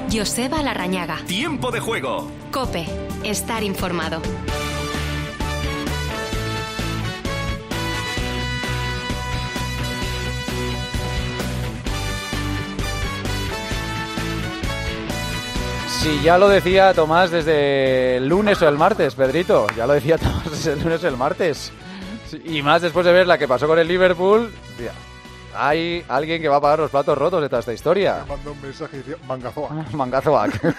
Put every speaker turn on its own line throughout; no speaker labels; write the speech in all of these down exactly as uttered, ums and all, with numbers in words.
Joseba Larrañaga.
Tiempo de juego.
COPE. Estar informado.
Sí, ya lo decía Tomás desde el lunes o el martes, Pedrito. Ya lo decía Tomás desde el lunes o el martes. Y más después de ver la que pasó con el Liverpool. Tía, hay alguien que va a pagar los platos rotos de toda esta historia.
Me mandó un mensaje y decía Mangazoac.
Mangazoac.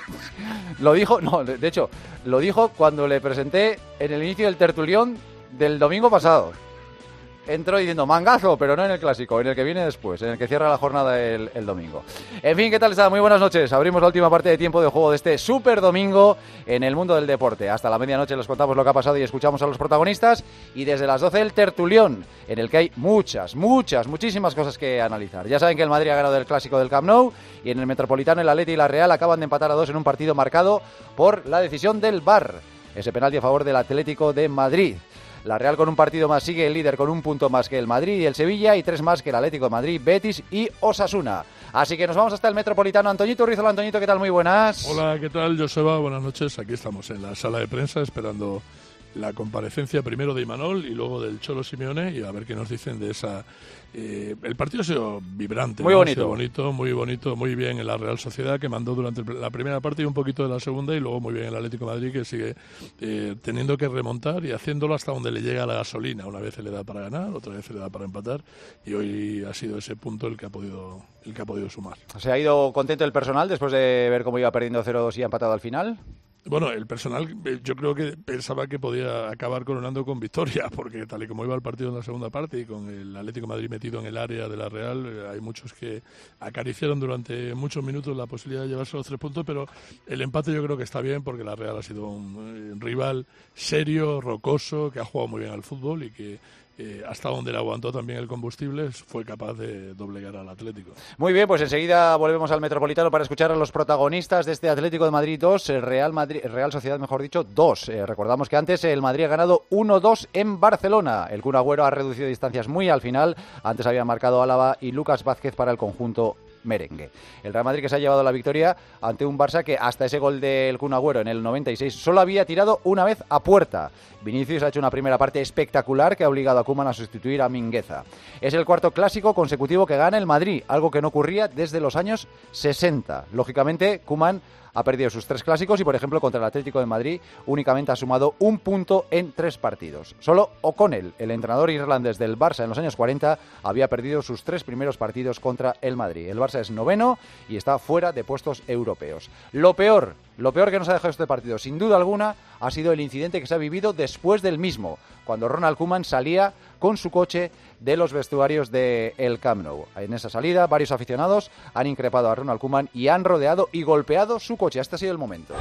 Lo dijo, no, de hecho, lo dijo cuando le presenté en el inicio del tertulión del domingo pasado. Entró diciendo mangazo, pero no en el clásico, en el que viene después, en el que cierra la jornada el, el domingo. En fin, ¿qué tal está? Muy buenas noches. Abrimos la última parte de tiempo de juego de este súper domingo en el mundo del deporte. Hasta la medianoche les contamos lo que ha pasado y escuchamos a los protagonistas. Y desde las doce el tertulión, en el que hay muchas, muchas, muchísimas cosas que analizar. Ya saben que el Madrid ha ganado el clásico del Camp Nou y en el Metropolitano el Atleti y la Real acaban de empatar a dos en un partido marcado por la decisión del V A R. Ese penalti a favor del Atlético de Madrid. La Real con un partido más sigue el líder con un punto más que el Madrid y el Sevilla y tres más que el Atlético de Madrid, Betis y Osasuna. Así que nos vamos hasta el Metropolitano. Antoñito Rizzo, Antoñito, ¿qué tal? Muy buenas.
Hola, ¿qué tal, Joseba? Buenas noches. Aquí estamos en la sala de prensa esperando la comparecencia primero de Imanol y luego del Cholo Simeone y a ver qué nos dicen de esa... Eh, el partido ha sido vibrante,
muy
¿no?
bonito.
Ha sido bonito, muy bonito, muy bien en la Real Sociedad, que mandó durante la primera parte y un poquito de la segunda, y luego muy bien el Atlético de Madrid, que sigue eh, teniendo que remontar y haciéndolo hasta donde le llega la gasolina. Una vez se le da para ganar, otra vez se le da para empatar, y hoy ha sido ese punto el que ha podido, el que ha podido sumar.
¿Se ha ido contento el personal después de ver cómo iba perdiendo cero dos y ha empatado al final?
Bueno, el personal yo creo que pensaba que podía acabar coronando con victoria, porque tal y como iba el partido en la segunda parte y con el Atlético de Madrid metido en el área de la Real, hay muchos que acariciaron durante muchos minutos la posibilidad de llevarse los tres puntos, pero el empate yo creo que está bien porque la Real ha sido un, un rival serio, rocoso, que ha jugado muy bien al fútbol y que Eh, hasta donde le aguantó también el combustible, fue capaz de doblegar al Atlético.
Muy bien, pues enseguida volvemos al Metropolitano para escuchar a los protagonistas de este Atlético de Madrid dos, el Real Madrid, Real Sociedad, mejor dicho, dos. Eh, recordamos que antes el Madrid ha ganado uno dos en Barcelona. El Kun Agüero ha reducido distancias muy al final. Antes había marcado Álava y Lucas Vázquez para el conjunto merengue. El Real Madrid que se ha llevado la victoria ante un Barça que hasta ese gol del Kun Agüero en el noventa y seis solo había tirado una vez a puerta. Vinicius ha hecho una primera parte espectacular que ha obligado a Koeman a sustituir a Mingueza. Es el cuarto clásico consecutivo que gana el Madrid, algo que no ocurría desde los años sesenta. Lógicamente, Koeman ha perdido sus tres clásicos y, por ejemplo, contra el Atlético de Madrid únicamente ha sumado un punto en tres partidos. Solo O'Connell, el entrenador irlandés del Barça en los años cuarenta, había perdido sus tres primeros partidos contra el Madrid. El Barça es noveno y está fuera de puestos europeos. Lo peor, lo peor que nos ha dejado este partido, sin duda alguna, ha sido el incidente que se ha vivido después del mismo, cuando Ronald Koeman salía con su coche de los vestuarios del Camp Nou. En esa salida, varios aficionados han increpado a Ronald Koeman y han rodeado y golpeado su coche. Este ha sido el momento.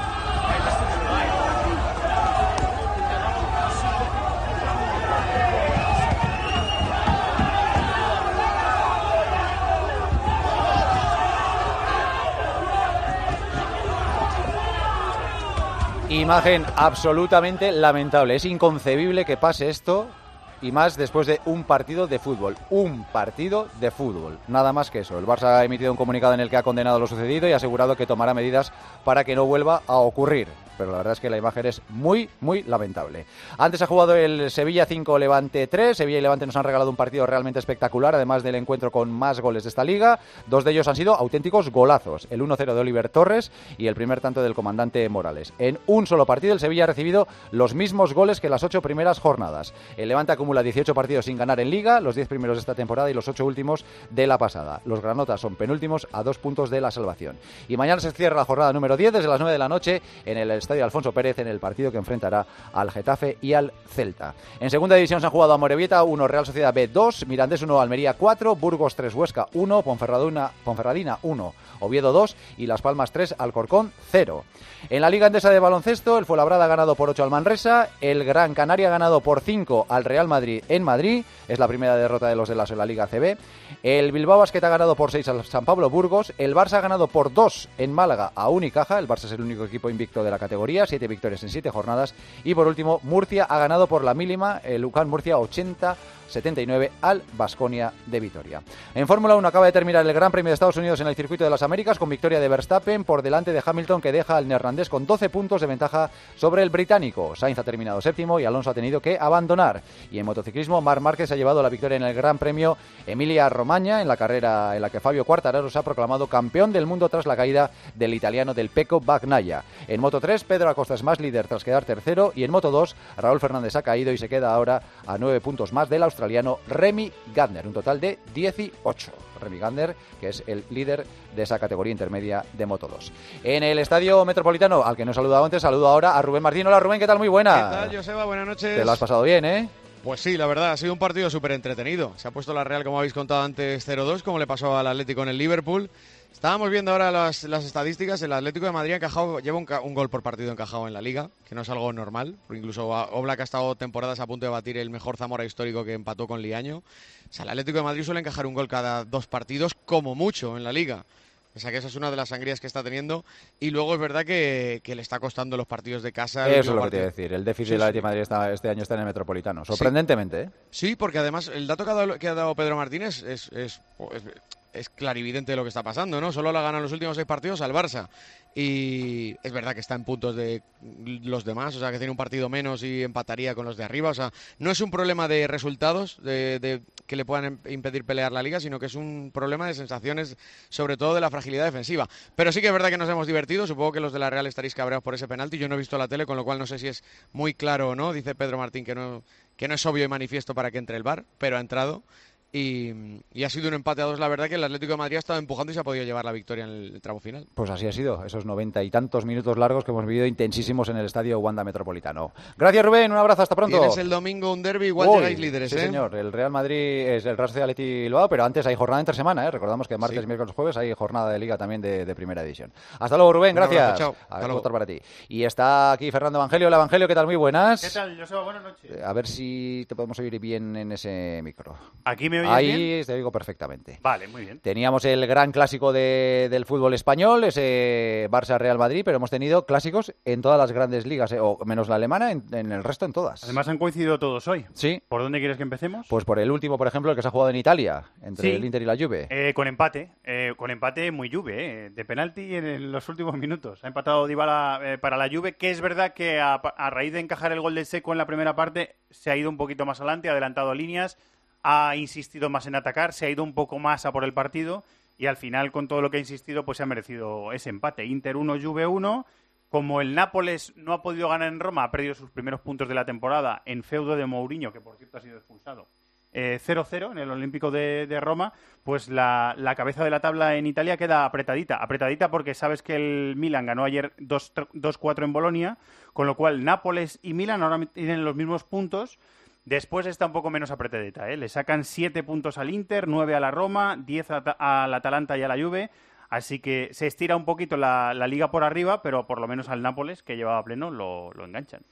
Imagen absolutamente lamentable. Es inconcebible que pase esto, y más después de un partido de fútbol. Un partido de fútbol. Nada más que eso. El Barça ha emitido un comunicado en el que ha condenado lo sucedido y ha asegurado que tomará medidas para que no vuelva a ocurrir. Pero la verdad es que la imagen es muy, muy lamentable. Antes ha jugado el Sevilla cinco, Levante tres. Sevilla y Levante nos han regalado un partido realmente espectacular, además del encuentro con más goles de esta liga. Dos de ellos han sido auténticos golazos. El uno cero de Oliver Torres y el primer tanto del comandante Morales. En un solo partido el Sevilla ha recibido los mismos goles que las ocho primeras jornadas. El Levante acumula dieciocho partidos sin ganar en liga, los diez primeros de esta temporada y los ocho últimos de la pasada. Los granotas son penúltimos a dos puntos de la salvación. Y mañana se cierra la jornada número diez desde las nueve de la noche en el Estadio Alfonso Pérez, en el partido que enfrentará al Getafe y al Celta. En segunda división se han jugado Amorebieta uno, Real Sociedad B dos, Mirandés uno, Almería cuatro, Burgos tres, Huesca uno, Ponferradina, Ponferradina uno, Oviedo dos y Las Palmas tres, Alcorcón cero. En la Liga Endesa de baloncesto, el Fuenlabrada ha ganado por ocho al Manresa, el Gran Canaria ha ganado por cinco al Real Madrid en Madrid, es la primera derrota de los de Lasso en la Liga A C B. El Bilbao Basket ha ganado por seis al San Pablo Burgos, el Barça ha ganado por dos en Málaga a Unicaja, el Barça es el único equipo invicto de la categoría categoría, siete victorias en siete jornadas. Y por último, Murcia ha ganado por la mínima, el U C A M Murcia ochenta setenta y nueve al Baskonia de Vitoria. En Fórmula uno acaba de terminar el Gran Premio de Estados Unidos en el Circuito de las Américas con victoria de Verstappen por delante de Hamilton, que deja al neerlandés con doce puntos de ventaja sobre el británico. Sainz ha terminado séptimo y Alonso ha tenido que abandonar. Y en motociclismo, Marc Márquez ha llevado la victoria en el Gran Premio Emilia-Romagna, en la carrera en la que Fabio Quartararo se ha proclamado campeón del mundo tras la caída del italiano del Pecco Bagnaia. En Moto tres, Pedro Acosta es más líder tras quedar tercero, y en Moto dos, Raúl Fernández ha caído y se queda ahora a nueve puntos más del australiano Remy Gardner, un total de dieciocho. Remy Gardner, que es el líder de esa categoría intermedia de Moto dos. En el Estadio Metropolitano, al que no he saludado antes, saludo ahora a Rubén Martín. Hola Rubén, ¿qué tal? Muy buena.
¿Qué tal, Joseba? Buenas noches.
Te lo has pasado bien, ¿eh?
Pues sí, la verdad, ha sido un partido súper entretenido. Se ha puesto la Real, como habéis contado antes, cero dos, como le pasó al Atlético en el Liverpool. Estábamos viendo ahora las, las estadísticas. El Atlético de Madrid ha encajado, lleva un, un gol por partido encajado en la Liga, que no es algo normal, porque incluso Oblak ha estado temporadas a punto de batir el mejor Zamora histórico, que empató con Liaño. O sea, el Atlético de Madrid suele encajar un gol cada dos partidos, como mucho, en la Liga. O sea que esa es una de las sangrías que está teniendo. Y luego es verdad que, que le está costando los partidos de casa.
Eso es lo que te iba a decir. El déficit sí, del Atlético de Madrid está, este año está en el Metropolitano. Sorprendentemente,
sí.
¿eh?
Sí, porque además el dato que ha dado, que ha dado Pedro Martínez es, es, es, es clarividente de lo que está pasando, ¿no? Solo le ha ganado los últimos seis partidos al Barça. Y es verdad que está en puntos de los demás, o sea que tiene un partido menos y empataría con los de arriba. O sea, no es un problema de resultados de, de que le puedan impedir pelear la Liga, sino que es un problema de sensaciones, sobre todo de la fragilidad defensiva. Pero sí que es verdad que nos hemos divertido. Supongo que los de la Real estaréis cabreados por ese penalti. Yo no he visto la tele, con lo cual no sé si es muy claro o no. Dice Pedro Martín que no, que no es obvio y manifiesto para que entre el V A R, pero ha entrado. Y, y ha sido un empate a dos. La verdad que el Atlético de Madrid ha estado empujando y se ha podido llevar la victoria en el tramo final.
Pues así ha sido, esos noventa y tantos minutos largos que hemos vivido intensísimos en el Estadio Wanda Metropolitano. Gracias, Rubén, un abrazo, hasta pronto.
Tienes el domingo un derbi, igual
Uy,
llegáis líderes,
sí,
¿eh?
señor, el Real Madrid es el Real Sociedad Athletic Bilbao, pero antes hay jornada entre semana, ¿eh? Recordamos que martes, sí. miércoles, jueves hay jornada de Liga también de, de primera división. Hasta luego, Rubén, gracias.
Abrazo, chao.
A ver, para ti. Y está aquí Fernando Evangelio. Hola, Evangelio, ¿qué tal? Muy buenas.
¿Qué tal, Joseba? Buenas noches.
A ver si te podemos oír bien en ese micro.
¿Aquí me oyes
Ahí
bien?
Ahí te digo perfectamente.
Vale, muy bien.
Teníamos el gran clásico de, del fútbol español, ese Barça-Real Madrid, pero hemos tenido clásicos en todas las grandes ligas, eh, o menos la alemana, en, en el resto en todas.
Además han coincidido todos hoy.
Sí.
¿Por dónde quieres que empecemos?
Pues por el último, por ejemplo, el que se ha jugado en Italia, entre
sí.
el Inter y la Juve.
Eh, con empate, eh, con empate muy Juve, eh, de penalti en, en los últimos minutos. Ha empatado Dybala eh, para la Juve, que es verdad que a, a raíz de encajar el gol de Seco en la primera parte, se ha ido un poquito más adelante, ha adelantado líneas, ha insistido más en atacar, se ha ido un poco más a por el partido y al final, con todo lo que ha insistido, pues se ha merecido ese empate. Inter uno, Juve uno. Como el Nápoles no ha podido ganar en Roma, ha perdido sus primeros puntos de la temporada en feudo de Mourinho, que por cierto ha sido expulsado, eh, cero cero en el Olímpico de, de Roma, pues la, la cabeza de la tabla en Italia queda apretadita. Apretadita porque sabes que el Milan ganó ayer dos cuatro en Bolonia, con lo cual Nápoles y Milan ahora tienen los mismos puntos. Después está un poco menos apretadita, ¿eh? Le sacan siete puntos al Inter, nueve a la Roma, diez al Atalanta y a la Juve. Así que se estira un poquito la, la liga por arriba, pero por lo menos al Nápoles, que llevaba pleno, lo, lo enganchan.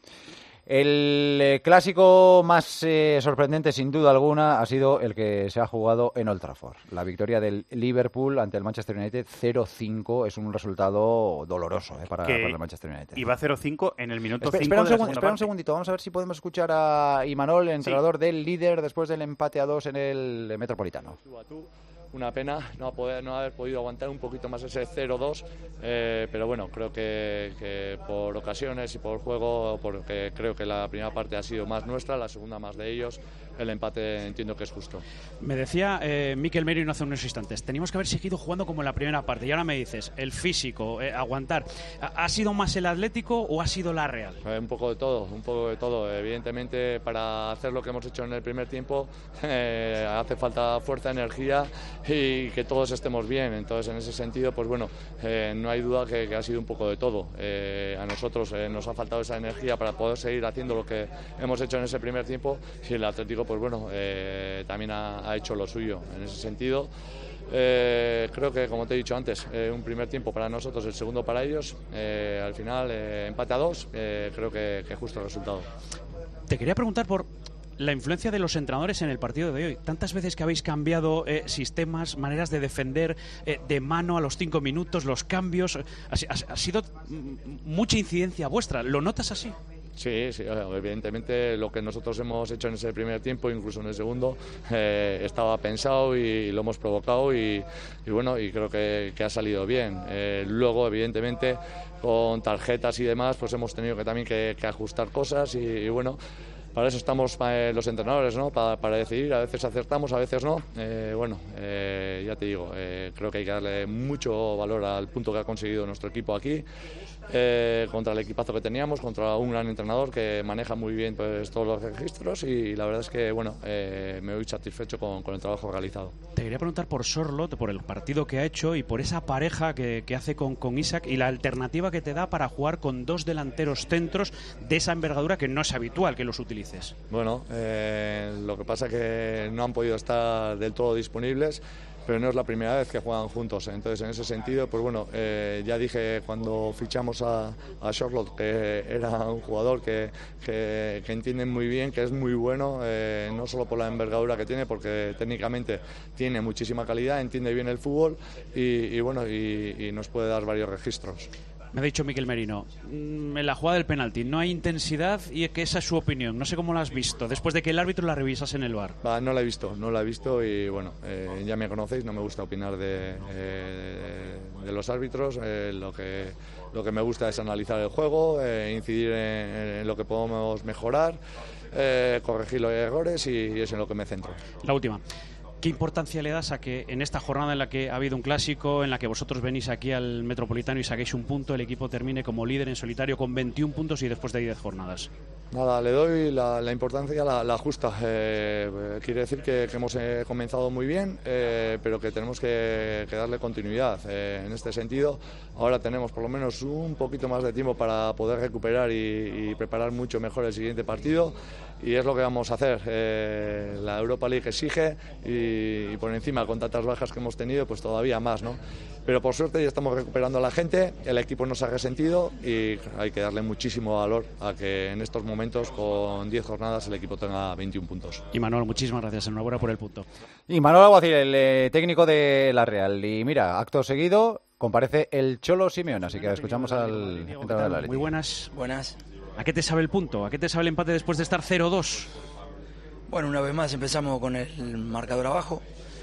El eh, clásico más eh, sorprendente, sin duda alguna, ha sido el que se ha jugado en Old Trafford. La victoria del Liverpool ante el Manchester United cero cinco es un resultado doloroso eh, para, para el Manchester United.
Y va cero cinco en el minuto
Espe-
cinco
espera un,
de la
segun- espera un segundito, vamos a ver si podemos escuchar a Imanol, el entrenador sí. del líder, después del empate a dos en el Metropolitano.
Una pena no, poder, no haber podido aguantar un poquito más ese cero dos, eh, pero bueno, creo que, que por ocasiones y por juego, porque creo que la primera parte ha sido más nuestra, la segunda más de ellos, el empate entiendo que es justo.
Me decía eh, Mikel Merino hace unos instantes, teníamos que haber seguido jugando como en la primera parte, y ahora me dices, el físico, eh, aguantar, ¿ha sido más el Atlético o ha sido la Real?
Eh, un poco de todo, un poco de todo. Evidentemente, para hacer lo que hemos hecho en el primer tiempo, eh, hace falta fuerza, energía y que todos estemos bien. Entonces, en ese sentido, pues bueno, eh, no hay duda que, que ha sido un poco de todo. Eh, a nosotros eh, nos ha faltado esa energía para poder seguir haciendo lo que hemos hecho en ese primer tiempo, y el Atlético, pues bueno, eh, también ha, ha hecho lo suyo en ese sentido. Eh, creo que, como te he dicho antes, eh, un primer tiempo para nosotros, el segundo para ellos. Eh, al final, eh, empate a dos, eh, creo que, que justo el resultado.
Te quería preguntar por la influencia de los entrenadores en el partido de hoy. Tantas veces que habéis cambiado eh, sistemas, maneras de defender eh, de mano a los cinco minutos, los cambios. Ha, ha, ha sido mucha incidencia vuestra. ¿Lo notas así?
Sí, sí, evidentemente lo que nosotros hemos hecho en ese primer tiempo, incluso en el segundo, eh, estaba pensado y lo hemos provocado y, y bueno, y creo que, que ha salido bien. Eh, luego, evidentemente, con tarjetas y demás, pues hemos tenido que también que, que ajustar cosas y, y bueno. Para eso estamos eh, los entrenadores, ¿no? Para, para decidir, a veces acertamos, a veces no. Eh, bueno, eh, ya te digo, eh, creo que hay que darle mucho valor al punto que ha conseguido nuestro equipo aquí, eh, contra el equipazo que teníamos, contra un gran entrenador que maneja muy bien pues, todos los registros y la verdad es que, bueno, eh, me voy satisfecho con, con el trabajo realizado.
Te quería preguntar por Sorloth, por el partido que ha hecho y por esa pareja que, que hace con, con Isaac y la alternativa que te da para jugar con dos delanteros centros de esa envergadura que no es habitual que los utilices.
Bueno, eh, lo que pasa es que no han podido estar del todo disponibles, pero no es la primera vez que juegan juntos. Entonces, en ese sentido, pues bueno, eh, ya dije cuando fichamos a, a Sorloth que era un jugador que, que, que entiende muy bien, que es muy bueno, eh, no solo por la envergadura que tiene, porque técnicamente tiene muchísima calidad, entiende bien el fútbol y, y bueno, y, y nos puede dar varios registros.
Me ha dicho Miquel Merino, en la jugada del penalti no hay intensidad y es que esa es su opinión. No sé cómo la has visto, después de que el árbitro la revisase en el V A R.
Va, no la he visto, no la he visto y bueno, eh, ya me conocéis, no me gusta opinar de, eh, de los árbitros. Eh, lo, que, lo que me gusta es analizar el juego, eh, incidir en, en lo que podemos mejorar, eh, corregir los errores y, y es en lo que me centro.
La última. ¿Qué importancia le das a que en esta jornada en la que ha habido un clásico, en la que vosotros venís aquí al Metropolitano y saquéis un punto, el equipo termine como líder en solitario con veintiún puntos y después de diez jornadas?
Nada, le doy la, la importancia, la, la justa. Eh, quiere decir que, que hemos eh, comenzado muy bien, eh, pero que tenemos que, que darle continuidad. Eh, en este sentido, ahora tenemos por lo menos un poquito más de tiempo para poder recuperar y, y preparar mucho mejor el siguiente partido. Y es lo que vamos a hacer. Eh, la Europa League exige y, y por encima, con tantas bajas que hemos tenido, pues todavía más, ¿no? Pero por suerte ya estamos recuperando a la gente, el equipo nos ha resentido y hay que darle muchísimo valor a que en estos momentos, con diez jornadas, el equipo tenga veintiún puntos.
Y Manolo, muchísimas gracias, enhorabuena por el punto.
Y Manolo Alguacil, el eh, técnico de la Real. Y mira, acto seguido comparece el Cholo Simeone, así que escuchamos al entrenador de la Leti.
Muy buenas.
Buenas.
¿A qué te sabe el punto? ¿A qué te sabe el empate después de estar cero dos?
Bueno, una vez más empezamos con el marcador abajo.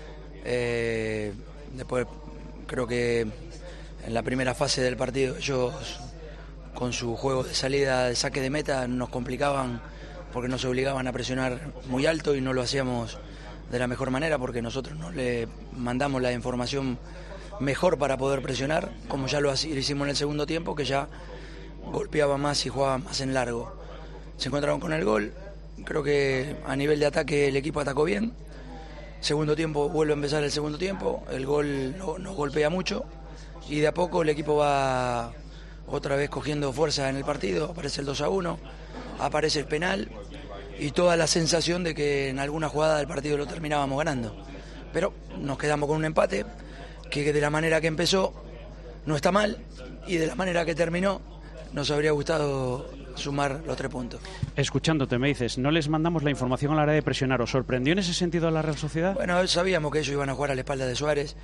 Eh, después creo que en la primera fase del partido ellos con su juego de salida de saque de meta nos complicaban porque nos obligaban a presionar muy alto y no lo hacíamos de la mejor manera porque nosotros no le mandamos la información mejor para poder presionar, como ya lo hicimos en el segundo tiempo, que ya golpeaba más y jugaba más en largo. Se encontraron con el gol. Creo que a nivel de ataque el equipo atacó bien. Segundo tiempo, vuelve a empezar el segundo tiempo. El gol no, nos golpea mucho. Y de a poco el equipo va otra vez cogiendo fuerza en el partido. Aparece el dos a uno. Aparece el penal. Y toda la sensación de que en alguna jugada del partido lo terminábamos ganando. Pero nos quedamos con un empate que de la manera que empezó no está mal. Y de la manera que terminó nos habría gustado sumar los tres puntos.
Escuchándote me dices, no les mandamos la información a la hora de presionar. ¿Os sorprendió en ese sentido a la Real Sociedad?
Bueno, sabíamos que ellos iban a jugar a la espalda de Suárez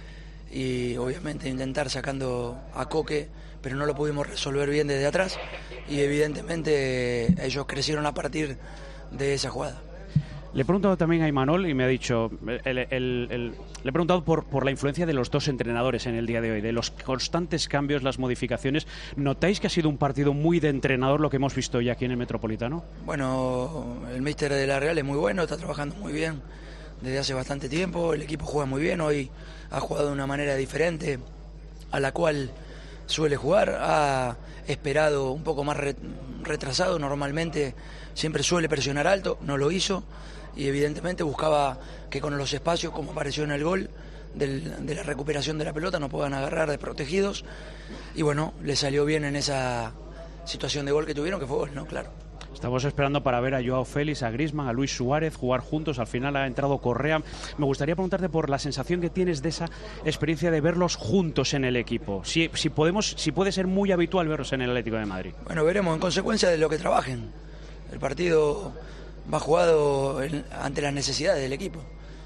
y obviamente intentar sacando a Coque, pero no lo pudimos resolver bien desde atrás y evidentemente ellos crecieron a partir de esa jugada.
Le he preguntado también a Imanol y me ha dicho, el, el, el, le he preguntado por, por la influencia de los dos entrenadores en el día de hoy, de los constantes cambios, las modificaciones. ¿Notáis que ha sido un partido muy de entrenador lo que hemos visto ya aquí en el Metropolitano?
Bueno, el míster de la Real es muy bueno, está trabajando muy bien desde hace bastante tiempo, el equipo juega muy bien, hoy ha jugado de una manera diferente a la cual suele jugar, ha esperado un poco más retrasado, normalmente siempre suele presionar alto, no lo hizo. Y evidentemente buscaba que con los espacios, como apareció en el gol, del, de la recuperación de la pelota, nos puedan agarrar desprotegidos. Y bueno, le salió bien en esa situación de gol que tuvieron, que fue gol, ¿no? Claro.
Estamos esperando para ver a Joao Félix, a Griezmann, a Luis Suárez jugar juntos. Al final ha entrado Correa. Me gustaría preguntarte por la sensación que tienes de esa experiencia de verlos juntos en el equipo. Si, si, podemos, si puede ser muy habitual verlos en el Atlético de Madrid.
Bueno, veremos en consecuencia de lo que trabajen. El partido va jugado en, ante las necesidades del equipo.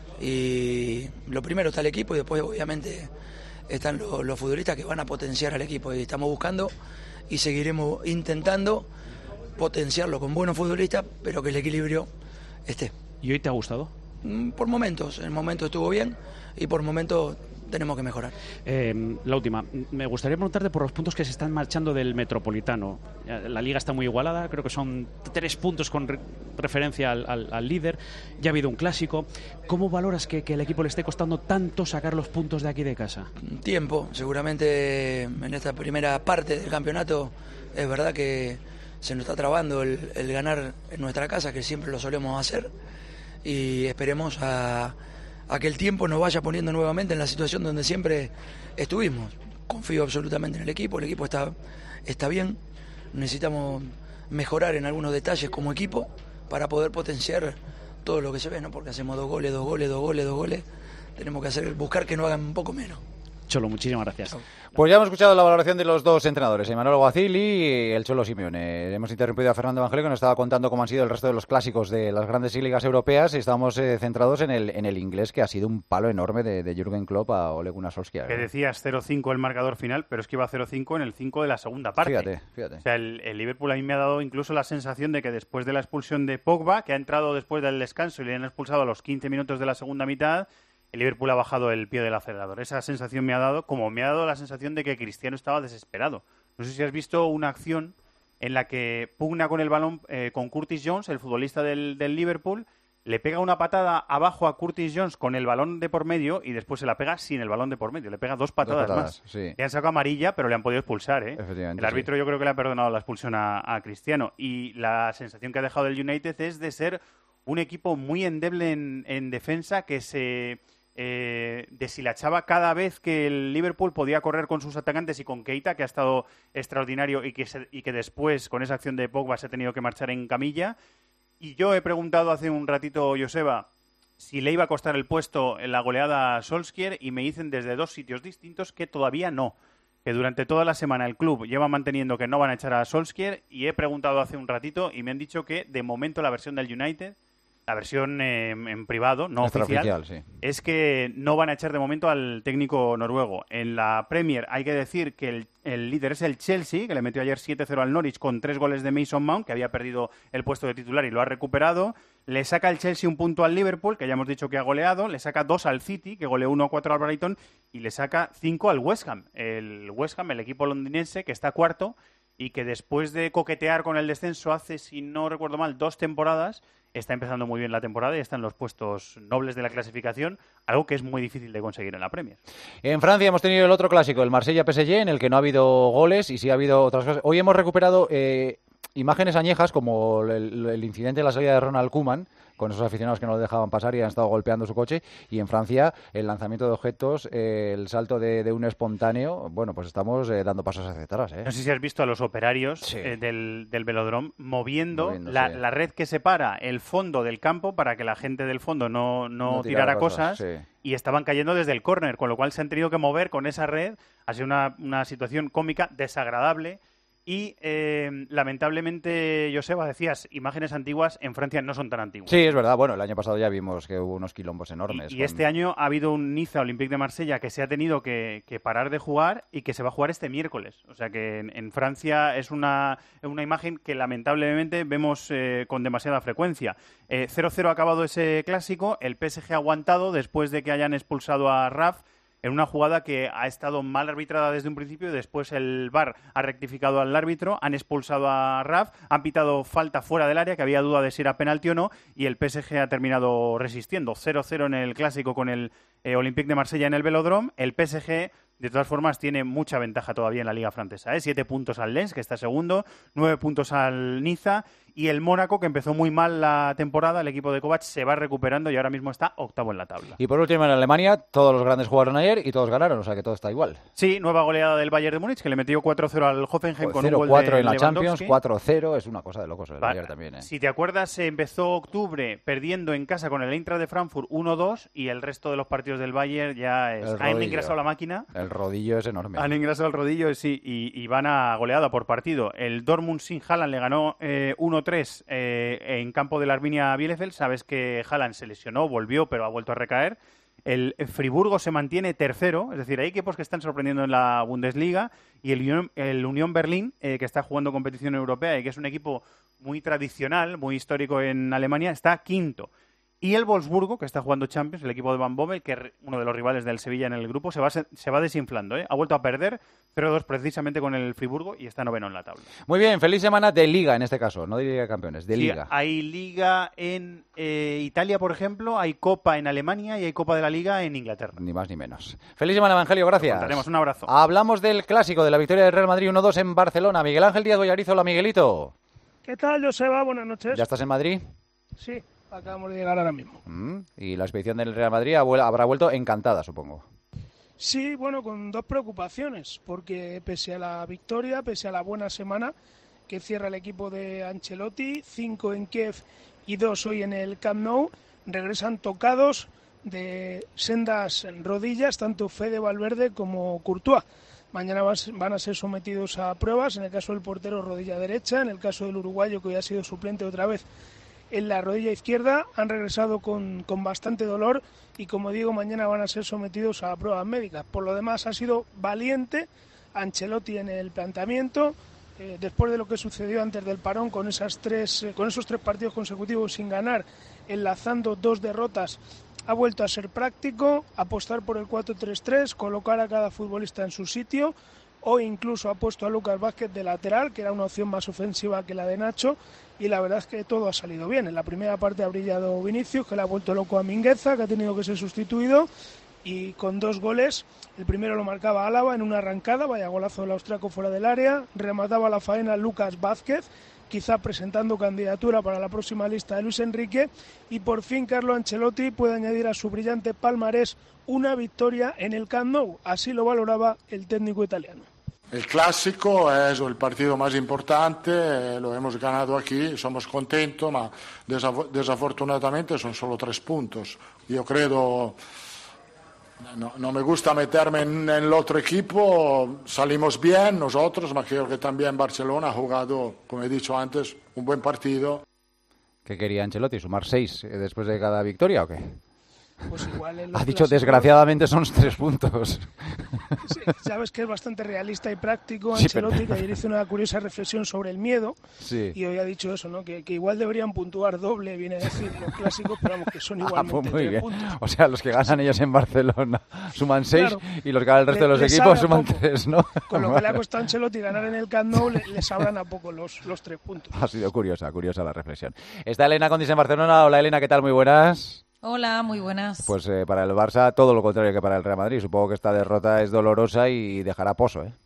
Y lo primero está el equipo y después obviamente están los, los futbolistas que van a potenciar al equipo. Y estamos buscando y seguiremos intentando potenciarlo con buenos futbolistas, pero que el equilibrio esté.
¿Y hoy te ha gustado?
Por momentos, en momentos estuvo bien y por momentos tenemos que mejorar.
Eh, la última, me gustaría preguntarte por los puntos que se están marchando del Metropolitano. La liga está muy igualada, creo que son tres puntos con re referencia al, al, al líder. Ya ha habido un clásico. ¿Cómo valoras que, que el equipo le esté costando tanto sacar los puntos de aquí de casa?
Tiempo, seguramente en esta primera parte del campeonato es verdad que se nos está trabando el, el ganar en nuestra casa, que siempre lo solemos hacer, y esperemos a, a que el tiempo nos vaya poniendo nuevamente en la situación donde siempre estuvimos. Confío absolutamente en el equipo, el equipo está, está bien, necesitamos mejorar en algunos detalles como equipo para poder potenciar todo lo que se ve, ¿no? Porque hacemos dos goles, dos goles, dos goles, dos goles, tenemos que hacer, buscar que no hagan un poco menos.
Cholo, muchísimas gracias.
Pues ya hemos escuchado la valoración de los dos entrenadores, Imanol Alguacil y el Cholo Simeone. Hemos interrumpido a Fernando Evangelio, que nos estaba contando cómo han sido el resto de los clásicos de las grandes ligas europeas, y estábamos eh, centrados en el, en el inglés, que ha sido un palo enorme de, de Jürgen Klopp a Ole Gunnar Solskjaer.
Que decías cero cinco el marcador final, pero es que iba cero cinco en el cinco de la segunda parte.
Fíjate, fíjate.
O sea, el, el Liverpool a mí me ha dado incluso la sensación de que después de la expulsión de Pogba, que ha entrado después del descanso y le han expulsado a los quince minutos de la segunda mitad, el Liverpool ha bajado el pie del acelerador. Esa sensación me ha dado, como me ha dado la sensación de que Cristiano estaba desesperado. No sé si has visto una acción en la que pugna con el balón eh, con Curtis Jones, el futbolista del, del Liverpool, le pega una patada abajo a Curtis Jones con el balón de por medio y después se la pega sin el balón de por medio. Le pega dos patadas,
dos patadas
más.
Sí.
Le han sacado amarilla, pero le han podido expulsar. ¿eh? El árbitro
sí.
Yo creo que le ha perdonado la expulsión a, a Cristiano. Y la sensación que ha dejado el United es de ser un equipo muy endeble en, en defensa, que se... Eh, deshilachaba cada vez que el Liverpool podía correr con sus atacantes y con Keita, que ha estado extraordinario y que, se, y que después con esa acción de Pogba se ha tenido que marchar en camilla. Y yo he preguntado hace un ratito, Joseba, si le iba a costar el puesto en la goleada a Solskjaer, y me dicen desde dos sitios distintos que todavía no, que durante toda la semana el club lleva manteniendo que no van a echar a Solskjaer, y he preguntado hace un ratito y me han dicho que de momento la versión del United, la versión eh, en privado, no oficial,
oficial sí.
es que no van a echar de momento al técnico noruego. En la Premier hay que decir que el, el líder es el Chelsea, que le metió ayer siete cero al Norwich con tres goles de Mason Mount, que había perdido el puesto de titular y lo ha recuperado. Le saca el Chelsea un punto al Liverpool, que ya hemos dicho que ha goleado. Le saca dos al City, que goleó uno a cuatro al Brighton. Y le saca cinco al West Ham. El West Ham, el equipo londinense, que está cuarto y que después de coquetear con el descenso hace, si no recuerdo mal, dos temporadas, está empezando muy bien la temporada y está en los puestos nobles de la clasificación, algo que es muy difícil de conseguir en la Premier.
En Francia hemos tenido el otro clásico, el Marsella P S G, en el que no ha habido goles y sí ha habido otras cosas. Hoy hemos recuperado eh, imágenes añejas, como el, el incidente de la salida de Ronald Koeman, con esos aficionados que no lo dejaban pasar y han estado golpeando su coche, y en Francia el lanzamiento de objetos, eh, el salto de, de un espontáneo. Bueno, pues estamos eh, dando pasos hacia atrás. ¿eh?
No sé si has visto a los operarios
sí.
eh, del, del velódromo moviendo
Moviéndose.
la, la red que separa el fondo del campo para que la gente del fondo no, no,
No
tirara
tirara cosas,
cosas,
sí.
Y estaban cayendo desde el córner, con lo cual se han tenido que mover con esa red. Ha sido una, una situación cómica, desagradable. Y eh, lamentablemente, Joseba, decías, imágenes antiguas en Francia no son tan antiguas.
Sí, es verdad. Bueno, el año pasado ya vimos que hubo unos quilombos enormes.
Y, y
con...
este año ha habido un Niza Olympique de Marsella que se ha tenido que, que parar de jugar y que se va a jugar este miércoles. O sea que en, en Francia es una, una imagen que lamentablemente vemos eh, con demasiada frecuencia. Eh, cero cero ha acabado ese clásico, el P S G ha aguantado después de que hayan expulsado a Raf en una jugada que ha estado mal arbitrada desde un principio y después el V A R ha rectificado al árbitro, han expulsado a Raf, han pitado falta fuera del área, que había duda de si era penalti o no, y el P S G ha terminado resistiendo. cero cero en el clásico con el eh, Olympique de Marsella en el Velódromo. El P S G, de todas formas, tiene mucha ventaja todavía en la Liga Francesa. ¿eh? Siete puntos al Lens, que está segundo, nueve puntos al Niza, y el Mónaco, que empezó muy mal la temporada, el equipo de Kovac se va recuperando y ahora mismo está octavo en la tabla.
Y por último, en Alemania, todos los grandes jugaron ayer y todos ganaron, o sea que todo está igual.
Sí, nueva goleada del Bayern de Múnich, que le metió cuatro cero al Hoffenheim con un gol
cuatro
de
en la
Lewandowski.
Champions, cuatro cero, es una cosa de locos el
Va,
Bayern también. ¿eh?
Si te acuerdas, se empezó octubre perdiendo en casa con el Eintracht de Frankfurt uno dos y el resto de los partidos del Bayern ya es...
El
han
rodillo.
ingresado la máquina.
El el rodillo es enorme.
Han engrasado el rodillo, sí, y, y van a goleada por partido. El Dortmund sin Haaland le ganó eh, uno tres eh, en campo de la Arminia Bielefeld. Sabes que Haaland se lesionó, volvió, pero ha vuelto a recaer. El Friburgo se mantiene tercero, es decir, hay equipos que están sorprendiendo en la Bundesliga, y el Unión, el Unión Berlín, eh, que está jugando competición europea y que es un equipo muy tradicional, muy histórico en Alemania, está quinto. Y el Wolfsburgo, que está jugando Champions, el equipo de Van Bommel, que es uno de los rivales del Sevilla en el grupo, se va, se va desinflando, ¿eh? Ha vuelto a perder cero dos precisamente con el Friburgo y está noveno en la tabla.
Muy bien, feliz semana de Liga en este caso, no de Liga de Campeones, de
Sí,
Liga.
Hay Liga en eh, Italia, por ejemplo, hay Copa en Alemania y hay Copa de la Liga en Inglaterra.
Ni más ni menos. Feliz semana, Evangelio, gracias.
Tenemos un abrazo.
Hablamos del clásico, de la victoria del Real Madrid uno dos en Barcelona. Miguel Ángel Díaz Bollarizo, hola Miguelito.
¿Qué tal, Joseba? Buenas noches.
¿Ya estás en Madrid?
Sí, acabamos de llegar ahora mismo.
Mm, y la expedición del Real Madrid habrá vuelto encantada, supongo.
Sí, bueno, con dos preocupaciones, porque pese a la victoria, pese a la buena semana que cierra el equipo de Ancelotti, cinco en Kiev y dos hoy en el Camp Nou, regresan tocados de sendas rodillas, tanto Fede Valverde como Courtois. Mañana van a ser sometidos a pruebas, en el caso del portero rodilla derecha, en el caso del uruguayo que hoy ha sido suplente otra vez en la rodilla izquierda, han regresado con, con bastante dolor y como digo, mañana van a ser sometidos a pruebas médicas. Por lo demás ha sido valiente Ancelotti en el planteamiento, eh, después de lo que sucedió antes del parón con, esas tres, eh, con esos tres partidos consecutivos sin ganar, enlazando dos derrotas. Ha vuelto a ser práctico, apostar por el cuatro tres tres, colocar a cada futbolista en su sitio. Hoy incluso ha puesto a Lucas Vázquez de lateral, que era una opción más ofensiva que la de Nacho, y la verdad es que todo ha salido bien. En la primera parte ha brillado Vinicius, que le ha vuelto loco a Mingueza, que ha tenido que ser sustituido, y con dos goles. El primero lo marcaba Álava en una arrancada, vaya golazo del austriaco fuera del área, remataba la faena Lucas Vázquez, quizá presentando candidatura para la próxima lista de Luis Enrique, y por fin Carlo Ancelotti puede añadir a su brillante palmarés una victoria en el Camp Nou, así lo valoraba el técnico italiano.
El clásico es el partido más importante, lo hemos ganado aquí, somos contentos, ma desafortunadamente son solo tres puntos. Yo creo, no, no me gusta meterme en, en el otro equipo, salimos bien nosotros, pero creo que también Barcelona ha jugado, como he dicho antes, un buen partido.
¿Qué quería Ancelotti? ¿Sumar seis después de cada victoria o qué?
Pues igual en
ha
los
dicho
clásicos,
desgraciadamente son tres puntos.
Sí, sabes que es bastante realista y práctico
Sí,
Ancelotti,
pero...
que ayer hizo una curiosa reflexión sobre el miedo,
sí.
Y hoy ha dicho eso, ¿no? Que, que igual deberían puntuar doble, viene a decir los clásicos, pero vamos, que son igualmente
ah, pues muy
tres
bien.
puntos.
O sea, los que ganan ellos en Barcelona suman seis, claro, y los que ganan el resto
le,
de los equipos suman
poco.
tres, ¿no?
Con lo que le ha costado a Ancelotti ganar en el Camp Nou, le, le sabrán a poco los, los tres puntos.
Ha sido curiosa, curiosa la reflexión. Está Elena Condis en Barcelona. Hola Elena, ¿qué tal? Muy buenas.
Hola, muy buenas.
Pues eh, para el Barça todo lo contrario que para el Real Madrid. Supongo que esta derrota es dolorosa y dejará pozo, ¿eh?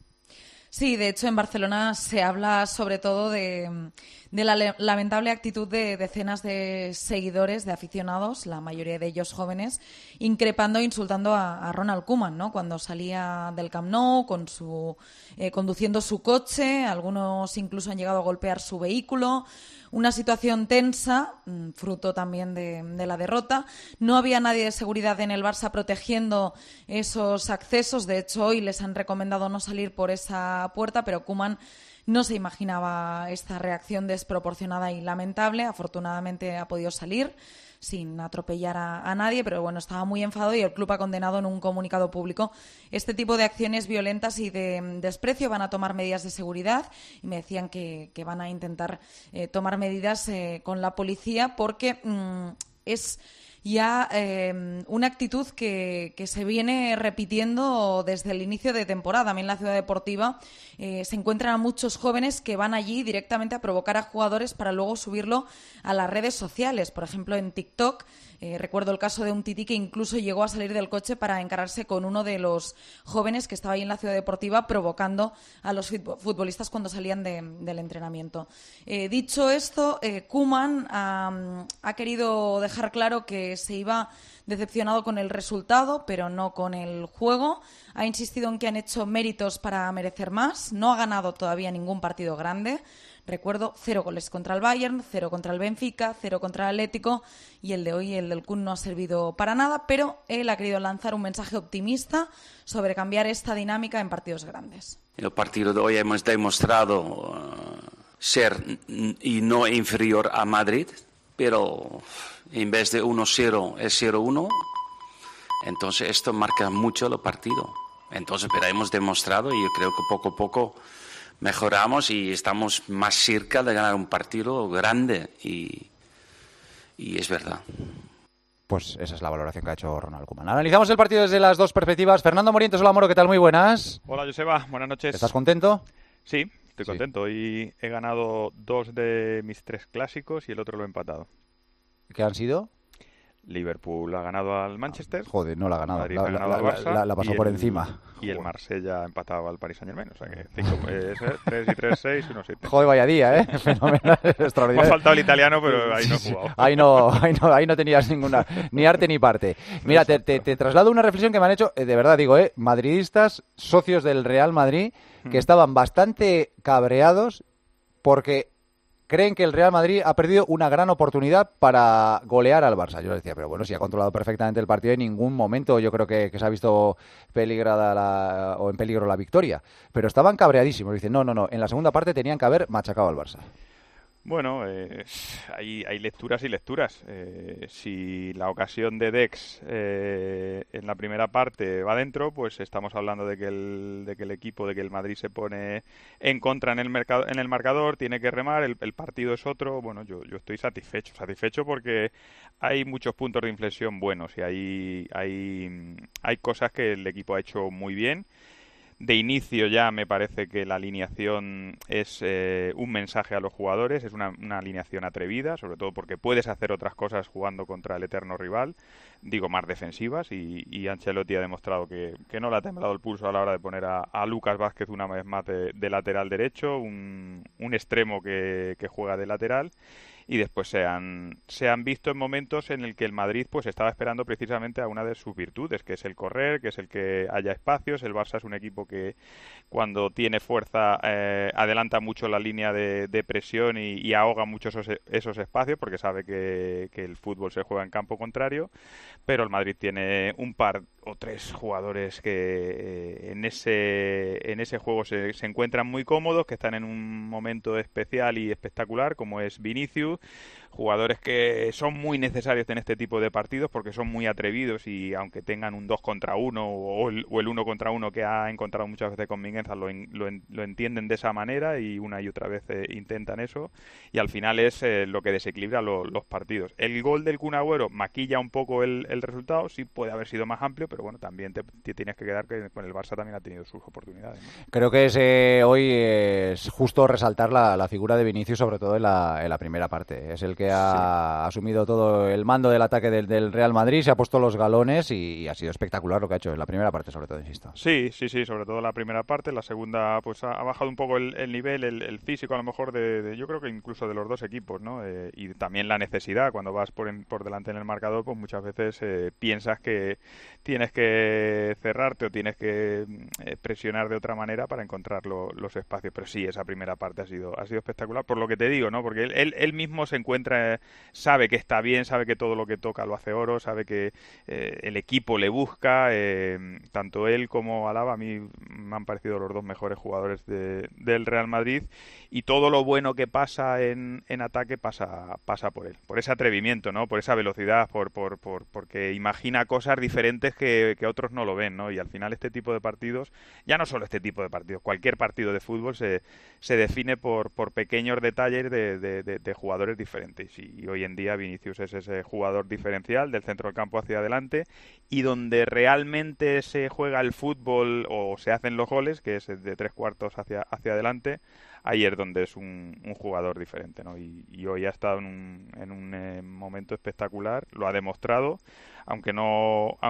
Sí, de hecho en Barcelona se habla sobre todo de, de la lamentable actitud de decenas de seguidores, de aficionados, la mayoría de ellos jóvenes, increpando e insultando a, a Ronald Koeman, ¿no? Cuando salía del Camp Nou con su, eh, conduciendo su coche, algunos incluso han llegado a golpear su vehículo. Una situación tensa, fruto también de, de la derrota. No había nadie de seguridad en el Barça protegiendo esos accesos. De hecho, hoy les han recomendado no salir por esa puerta, pero Koeman no se imaginaba esta reacción desproporcionada y lamentable. Afortunadamente ha podido salir sin atropellar a, a nadie, pero bueno, estaba muy enfadado y el club ha condenado en un comunicado público este tipo de acciones violentas y de desprecio. Van a tomar medidas de seguridad y me decían que, que van a intentar eh, tomar medidas eh, con la policía porque mmm, es ya eh, una actitud que, que se viene repitiendo desde el inicio de temporada. También en la Ciudad Deportiva eh, se encuentran a muchos jóvenes que van allí directamente a provocar a jugadores para luego subirlo a las redes sociales. Por ejemplo, en TikTok, eh, recuerdo el caso de un tití que incluso llegó a salir del coche para encararse con uno de los jóvenes que estaba ahí en la Ciudad Deportiva provocando a los futbolistas cuando salían de, del entrenamiento. Eh, dicho esto, eh, Koeman ha, ha querido dejar claro que se iba decepcionado con el resultado, pero no con el juego. Ha insistido en que han hecho méritos para merecer más. No ha ganado todavía ningún partido grande. Recuerdo, cero goles contra el Bayern, cero contra el Benfica, cero contra el Atlético, y el de hoy, el del Kun, no ha servido para nada, pero él ha querido lanzar un mensaje optimista sobre cambiar esta dinámica en partidos grandes.
En el partido de hoy hemos demostrado uh, ser y no inferior a Madrid, pero en vez de uno cero es cero uno, entonces esto marca mucho el partido. Entonces, pero hemos demostrado y yo creo que poco a poco mejoramos y estamos más cerca de ganar un partido grande y, y es verdad.
Pues esa es la valoración que ha hecho Ronald Koeman. Analizamos el partido desde las dos perspectivas. Fernando Morientes, hola Moro, ¿qué tal? Muy buenas.
Hola Joseba, buenas noches.
¿Estás contento?
Sí, estoy
sí.
contento. Hoy he ganado dos de mis tres clásicos y el otro lo he empatado.
¿Qué han sido?
Liverpool ha ganado al Manchester.
Joder, no la ha ganado.
Madrid
La,
ha ganado
la,
al Barça,
la, la pasó
y
por
el,
encima.
Y el Marsella ha empatado al Paris Saint-Germain. O sea que cinco, eh, tres y tres, seis, uno siete.
Joder, vaya día, ¿eh? Fenomenal, extraordinario.
Me ha faltado el italiano, pero ahí no he jugado.
Ahí no, ahí no, ahí no tenías ninguna, ni arte ni parte. Mira, te, te, te traslado una reflexión que me han hecho, eh, de verdad digo, eh, madridistas, socios del Real Madrid, que estaban bastante cabreados porque creen que el Real Madrid ha perdido una gran oportunidad para golear al Barça. Yo les decía, pero bueno, si ha controlado perfectamente el partido, en ningún momento yo creo que, que se ha visto peligrada la, o en peligro la victoria. Pero estaban cabreadísimos. Dicen, no, no, no, en la segunda parte tenían que haber machacado al Barça.
Bueno, eh, hay, hay lecturas y lecturas. Eh, si la ocasión de Dex eh, en la primera parte va dentro, pues estamos hablando de que el, de que el equipo, de que el Madrid se pone en contra en el mercado, en el marcador, tiene que remar, el, el partido es otro. Bueno, yo, yo estoy satisfecho, satisfecho porque hay muchos puntos de inflexión buenos y hay, hay, hay cosas que el equipo ha hecho muy bien. De inicio ya me parece que la alineación es eh, un mensaje a los jugadores, es una, una alineación atrevida, sobre todo porque puedes hacer otras cosas jugando contra el eterno rival, digo más defensivas, y, y Ancelotti ha demostrado que, que no le ha temblado el pulso a la hora de poner a, a Lucas Vázquez una vez más de, de lateral derecho, un, un extremo que, que juega de lateral. Y después se han, se han visto en momentos en el que el Madrid pues estaba esperando precisamente a una de sus virtudes, que es el correr, que es el que haya espacios. El Barça es un equipo que cuando tiene fuerza eh, adelanta mucho la línea de, de presión y, y ahoga mucho esos, esos espacios porque sabe que, que el fútbol se juega en campo contrario. Pero el Madrid tiene un par o tres jugadores que eh, en ese en ese juego se, se encuentran muy cómodos, que están en un momento especial y espectacular, como es Vinicius, jugadores que son muy necesarios en este tipo de partidos porque son muy atrevidos y aunque tengan un dos contra uno o el, o el uno contra uno que ha encontrado muchas veces con Mingueza, lo, lo, lo entienden de esa manera y una y otra vez eh, intentan eso y al final es eh, lo que desequilibra lo, los partidos. El gol del Kun Agüero maquilla un poco el, el resultado, sí puede haber sido más amplio, pero bueno, también te, te tienes que quedar que con el Barça también ha tenido sus oportunidades, ¿no?
Creo que es, eh, hoy es justo resaltar la, la figura de Vinicius, sobre todo en la, en la primera parte. Es el que ha sí. asumido todo el mando del ataque del, del Real Madrid, se ha puesto los galones y, y ha sido espectacular lo que ha hecho en la primera parte, sobre todo, insisto.
Sí, sí, sí, sobre todo la primera parte. La segunda pues ha, ha bajado un poco el, el nivel, el, el físico a lo mejor de, de, yo creo que incluso de los dos equipos, ¿no? Eh, y también la necesidad, cuando vas por, en, por delante en el marcador, pues muchas veces eh, piensas que tienes que cerrarte o tienes que eh, presionar de otra manera para encontrar lo, los espacios. Pero sí, esa primera parte ha sido ha sido espectacular, por lo que te digo, ¿no? Porque él, él, él mismo se encuentra, sabe que está bien, sabe que todo lo que toca lo hace oro, sabe que eh, el equipo le busca, eh, tanto él como Alaba, a mí me han parecido los dos mejores jugadores de, del Real Madrid, y todo lo bueno que pasa en, en ataque pasa pasa por él, por ese atrevimiento, ¿no? Por esa velocidad, por, por, por porque imagina cosas diferentes que, que otros no lo ven, ¿no? Y al final este tipo de partidos, ya no solo este tipo de partidos, cualquier partido de fútbol se, se define por, por pequeños detalles de, de, de, de jugadores diferentes, y hoy en día Vinicius es ese jugador diferencial del centro del campo hacia adelante, y donde realmente se juega el fútbol o se hacen los goles, que es de tres cuartos hacia, hacia adelante, ahí es donde es un, un jugador diferente, ¿no? Y, y hoy ha estado en un, en un eh, momento espectacular, lo ha demostrado, aunque no aunque no haya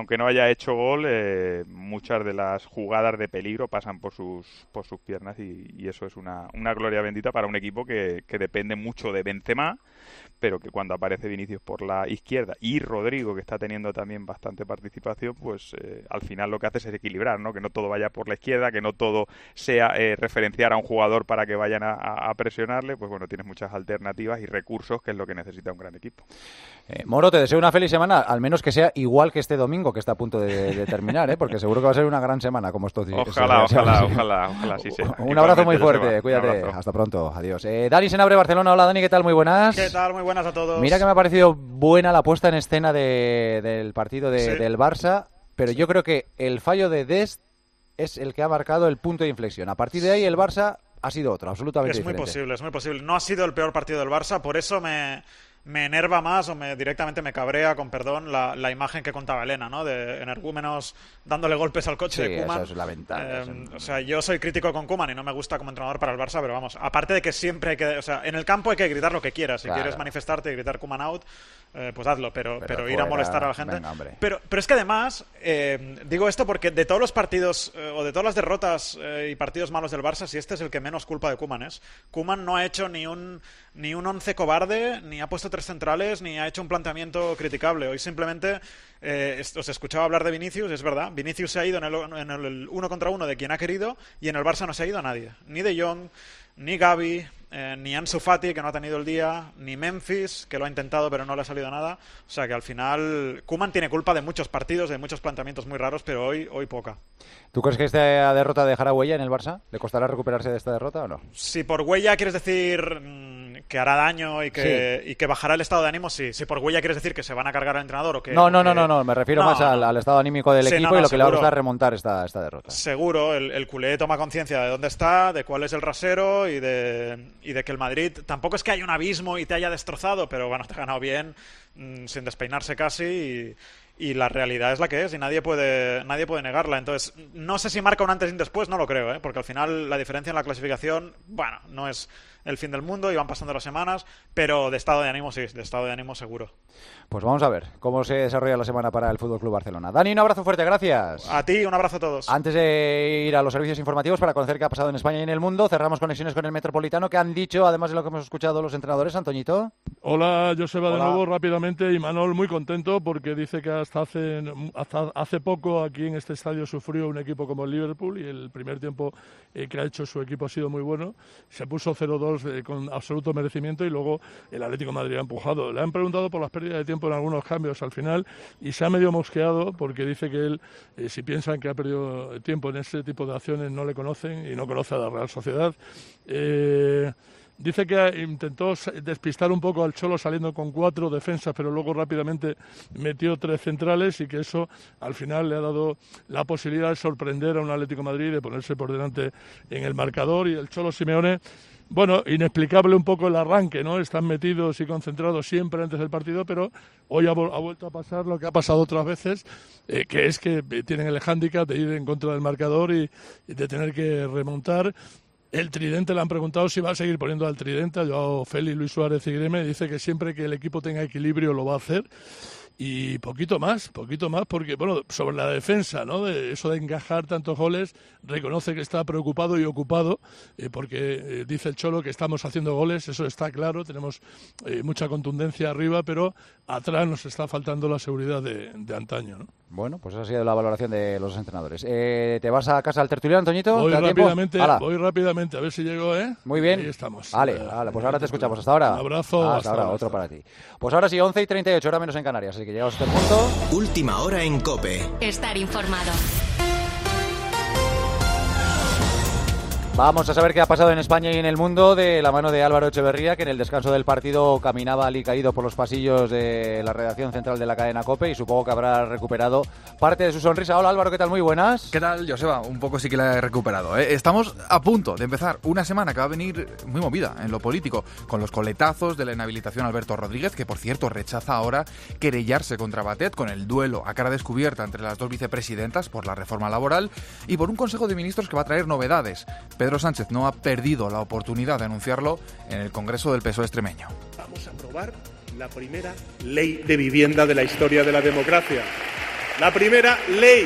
hecho gol, eh, muchas de las jugadas de peligro pasan por sus por sus piernas y, y eso es una, una gloria bendita para un equipo que, que depende mucho de Benzema, pero que cuando aparece Vinicius por la izquierda y Rodrigo, que está teniendo también bastante participación, pues eh, al final lo que hace es equilibrar, ¿no? Que no todo vaya por la izquierda, que no todo sea eh, referenciar a un jugador para que vayan a, a presionarle, pues bueno, tienes muchas alternativas y recursos, que es lo que necesita un gran equipo.
Eh, Moro, te deseo una feliz semana, al menos que sea igual que este domingo, que está a punto de, de terminar, ¿eh? Porque seguro que va a ser una gran semana, como esto.
Ojalá,
se,
ojalá,
se,
ojalá, ojalá, sí sea.
Un abrazo muy fuerte, cuídate, hasta pronto, adiós. Eh, Dani Senabre, Barcelona, hola Dani, ¿qué tal? Muy buenas.
¿Qué tal? Muy buenas a todos.
Mira que me ha parecido buena la puesta en escena de, del partido de, sí. del Barça, pero sí. yo creo que el fallo de Dest es el que ha marcado el punto de inflexión. A partir de ahí el Barça ha sido otro, absolutamente
diferente.
Es muy
posible, es muy posible. No ha sido el peor partido del Barça, por eso me... me enerva más o me directamente me cabrea, con perdón, la, la imagen que contaba Elena, ¿no? De energúmenos dándole golpes al coche
sí,
de Koeman.
Eso es lamentable.
Eh,
eso.
O sea, yo soy crítico con Koeman y no me gusta como entrenador para el Barça, pero vamos, aparte de que siempre hay que... O sea, en el campo hay que gritar lo que quieras. Si claro. quieres manifestarte y gritar Koeman out, eh, pues hazlo, pero, pero, pero ir fuera, a molestar a la gente...
Venga,
pero, pero es que además, eh, digo esto porque de todos los partidos, eh, o de todas las derrotas eh, y partidos malos del Barça, si este es el que menos culpa de Koeman es. Koeman no ha hecho ni un, ni un once cobarde, ni ha puesto tres centrales, ni ha hecho un planteamiento criticable. Hoy simplemente eh, os escuchaba hablar de Vinicius, es verdad. Vinicius se ha ido en el, en el uno contra uno de quien ha querido, y en el Barça no se ha ido a nadie. Ni De Jong, ni Gavi, eh, ni Ansu Fati, que no ha tenido el día, ni Memphis, que lo ha intentado pero no le ha salido nada. O sea que al final Koeman tiene culpa de muchos partidos, de muchos planteamientos muy raros, pero hoy, hoy poca.
¿Tú crees que esta derrota dejará huella en el Barça? ¿Le costará recuperarse de esta derrota o no?
Si por huella quieres decir mmm, que hará daño y que, sí. y que bajará el estado de ánimo, sí. Si por huella quieres decir que se van a cargar al entrenador o que...
No, no,
que...
no, no, no, me refiero no, más al, al estado anímico del
sí,
equipo
no, no,
y lo
seguro.
que le va a costar remontar esta, esta derrota.
Seguro, el, el culé toma conciencia de dónde está, de cuál es el rasero y de, y de que el Madrid tampoco es que haya un abismo y te haya destrozado, pero bueno, te ha ganado bien, mmm, sin despeinarse casi, y... y la realidad es la que es y nadie puede nadie puede negarla. Entonces, no sé si marca un antes y un después, no lo creo, ¿eh? Porque al final la diferencia en la clasificación, bueno, no es el fin del mundo y van pasando las semanas, pero de estado de ánimo sí, de estado de ánimo seguro.
Pues vamos a ver cómo se desarrolla la semana para el F C Barcelona. Dani, un abrazo fuerte, gracias.
A ti, un abrazo a todos.
Antes de ir a los servicios informativos para conocer qué ha pasado en España y en el mundo, cerramos conexiones con el Metropolitano. ¿Qué han dicho, además de lo que hemos escuchado los entrenadores, Antoñito?
Hola, Joseba,
Hola.
de nuevo rápidamente, y Manol muy contento porque dice que hasta hace, hasta hace poco aquí en este estadio sufrió un equipo como el Liverpool y el primer tiempo eh, que ha hecho su equipo ha sido muy bueno. Se puso cero dos eh, con absoluto merecimiento y luego el Atlético de Madrid ha empujado. Le han preguntado por las pérdidas de tiempo en algunos cambios al final y se ha medio mosqueado porque dice que él, eh, si piensan que ha perdido tiempo en este tipo de acciones, no le conocen y no conoce a la Real Sociedad. Eh... Dice que intentó despistar un poco al Cholo saliendo con cuatro defensas, pero luego rápidamente metió tres centrales y que eso al final le ha dado la posibilidad de sorprender a un Atlético de Madrid y de ponerse por delante en el marcador. Y el Cholo Simeone, bueno, inexplicable un poco el arranque, ¿no? Están metidos y concentrados siempre antes del partido, pero hoy ha, ha vuelto a pasar lo que ha pasado otras veces, eh, que es que tienen el hándicap de ir en contra del marcador y, y de tener que remontar. El tridente, le han preguntado si va a seguir poniendo al tridente, a Joao Félix, Luis Suárez y Greme. Dice que siempre que el equipo tenga equilibrio lo va a hacer. Y poquito más, poquito más, porque, bueno, sobre la defensa, ¿no? De eso de encajar tantos goles, reconoce que está preocupado y ocupado, eh, porque eh, dice el Cholo que estamos haciendo goles, eso está claro, tenemos eh, mucha contundencia arriba, pero atrás nos está faltando la seguridad de, de antaño, ¿no?
Bueno, pues esa ha sido la valoración de los entrenadores. Eh, ¿Te vas a casa al tertuliano, Antoñito?
Voy rápidamente, voy rápidamente, a ver si llego, ¿eh?
Muy bien.
Ahí estamos.
Vale, vale, pues ahora te escuchamos. Hasta ahora.
Un abrazo.
Hasta,
hasta
ahora,
hasta
otro
hasta.
para ti. Pues ahora sí, once y treinta y ocho, hora menos en Canarias, así que llegamos a este punto.
Última hora en COPE. Estar informado.
Vamos a saber qué ha pasado en España y en el mundo de la mano de Álvaro Echeverría, que en el descanso del partido caminaba alicaído por los pasillos de la redacción central de la cadena COPE y supongo que habrá recuperado parte de su sonrisa. Hola Álvaro, ¿qué tal? Muy buenas.
¿Qué tal, Joseba? Un poco sí que la he recuperado, ¿eh? Estamos a punto de empezar una semana que va a venir muy movida en lo político, con los coletazos de la inhabilitación a Alberto Rodríguez, que por cierto rechaza ahora querellarse contra Batet, con el duelo a cara descubierta entre las dos vicepresidentas por la reforma laboral y por un Consejo de Ministros que va a traer novedades. Pedro Sánchez no ha perdido la oportunidad de anunciarlo en el Congreso del P S O E extremeño.
Vamos a aprobar la primera ley de vivienda de la historia de la democracia. la primera ley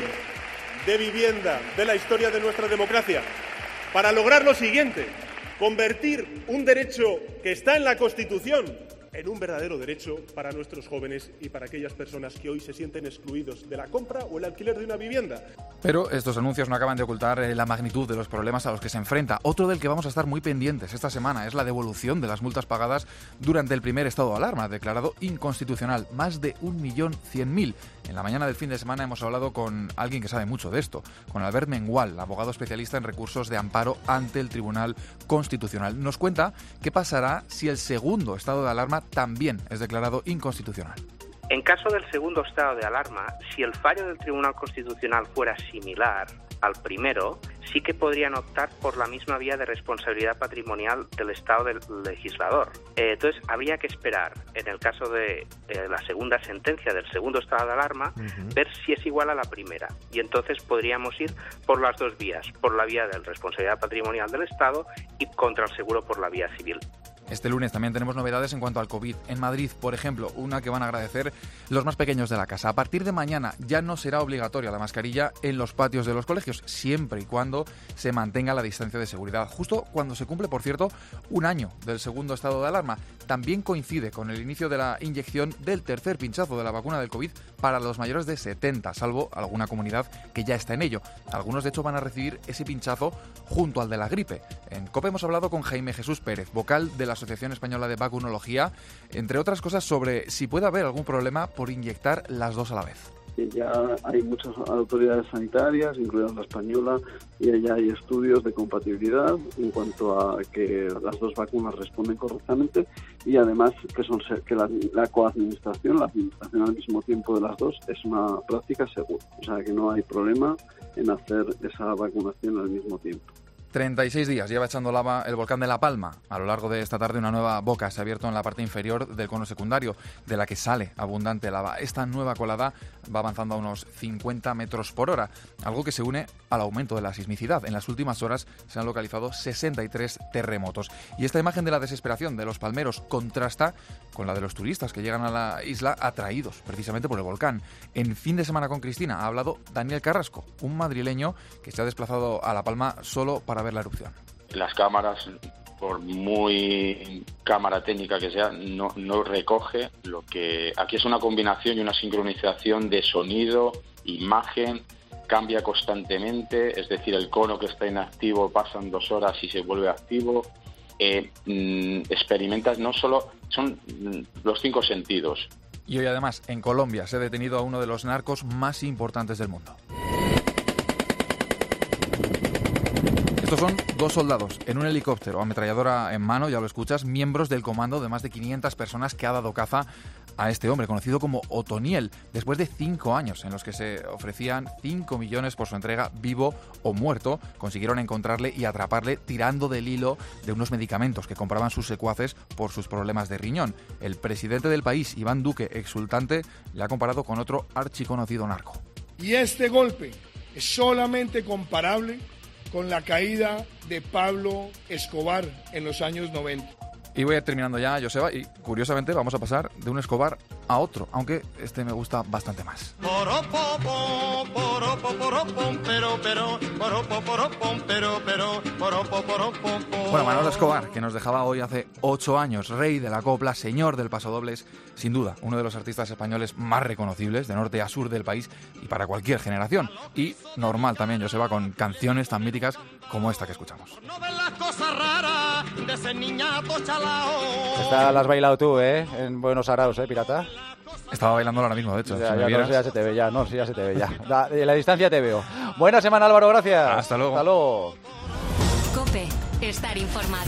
de vivienda de la historia de nuestra democracia, para lograr lo siguiente: convertir un derecho que está en la Constitución en un verdadero derecho para nuestros jóvenes y para aquellas personas que hoy se sienten excluidos de la compra o el alquiler de una vivienda.
Pero estos anuncios no acaban de ocultar eh, la magnitud de los problemas a los que se enfrenta. Otro del que vamos a estar muy pendientes esta semana es la devolución de las multas pagadas durante el primer estado de alarma, declarado inconstitucional. Más de un millón cien mil. En la mañana del fin de semana hemos hablado con alguien que sabe mucho de esto, con Albert Mengual, abogado especialista en recursos de amparo ante el Tribunal Constitucional. Nos cuenta qué pasará si el segundo estado de alarma también es declarado inconstitucional.
En caso del segundo estado de alarma, si el fallo del Tribunal Constitucional fuera similar al primero, sí que podrían optar por la misma vía de responsabilidad patrimonial del Estado del legislador. Eh, entonces, habría que esperar, en el caso de eh, la segunda sentencia del segundo estado de alarma, uh-huh. ver si es igual a la primera. Y entonces podríamos ir por las dos vías, por la vía de responsabilidad patrimonial del Estado y contra el seguro por la vía civil.
Este lunes también tenemos novedades en cuanto al COVID. En Madrid, por ejemplo, una que van a agradecer los más pequeños de la casa. A partir de mañana ya no será obligatoria la mascarilla en los patios de los colegios, siempre y cuando se mantenga la distancia de seguridad. Justo cuando se cumple, por cierto, un año del segundo estado de alarma. También coincide con el inicio de la inyección del tercer pinchazo de la vacuna del COVID para los mayores de setenta, salvo alguna comunidad que ya está en ello. Algunos, de hecho, van a recibir ese pinchazo junto al de la gripe. En COPE hemos hablado con Jaime Jesús Pérez, vocal de la Asociación Española de Vacunología, entre otras cosas sobre si puede haber algún problema por inyectar las dos a la vez.
Ya hay muchas autoridades sanitarias, incluida la española, y ya hay estudios de compatibilidad en cuanto a que las dos vacunas responden correctamente y además que son que la, la coadministración, la administración al mismo tiempo de las dos es una práctica segura. O sea que no hay problema en hacer esa vacunación al mismo tiempo.
treinta y seis días lleva echando lava el volcán de La Palma. A lo largo de esta tarde una nueva boca se ha abierto en la parte inferior del cono secundario, de la que sale abundante lava. Esta nueva colada va avanzando a unos cincuenta metros por hora, algo que se une al aumento de la sismicidad. En las últimas horas se han localizado sesenta y tres terremotos. Y esta imagen de la desesperación de los palmeros contrasta con la de los turistas que llegan a la isla atraídos precisamente por el volcán. En Fin de Semana con Cristina ha hablado Daniel Carrasco, un madrileño que se ha desplazado a La Palma solo para ver la erupción.
Las cámaras, por muy cámara técnica que sea, no, no recoge lo que... Aquí es una combinación y una sincronización de sonido, imagen, cambia constantemente, es decir, el cono que está inactivo pasan dos horas y se vuelve activo. Eh, mm, experimentas no solo... Son mm, los cinco sentidos.
Y hoy además en Colombia se ha detenido a uno de los narcos más importantes del mundo. Estos son dos soldados en un helicóptero, ametralladora en mano, ya lo escuchas, miembros del comando de más de quinientas personas que ha dado caza a este hombre, conocido como Otoniel, después de cinco años en los que se ofrecían cinco millones por su entrega vivo o muerto. Consiguieron encontrarle y atraparle tirando del hilo de unos medicamentos que compraban sus secuaces por sus problemas de riñón. El presidente del país, Iván Duque, exultante, le ha comparado con otro archiconocido narco.
Y este golpe es solamente comparable con la caída de Pablo Escobar en los años noventa.
Y voy a ir terminando ya, Joseba, y curiosamente vamos a pasar de un Escobar a otro, aunque este me gusta bastante más. Bueno, Manolo Escobar, que nos dejaba hoy hace ocho años, rey de la copla, señor del pasodobles, sin duda, uno de los artistas españoles más reconocibles, de norte a sur del país y para cualquier generación. Y normal también, Joseba, con canciones tan míticas como esta que escuchamos.
Esta la has bailado tú, ¿eh? En Buenos Aires, ¿eh, pirata?
Estaba bailando ahora mismo, de hecho.
Ya,
si
ya,
me
no, ya se te ve, ya, no, sí, ya se te ve, ya. Da, de la distancia te veo. Buena semana, Álvaro, gracias.
Hasta luego.
Hasta luego.
COPE, estar informado.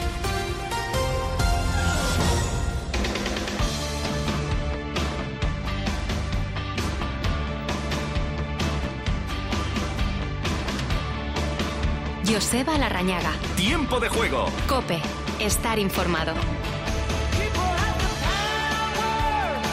Joseba Larrañaga.
Tiempo de juego.
COPE, estar informado.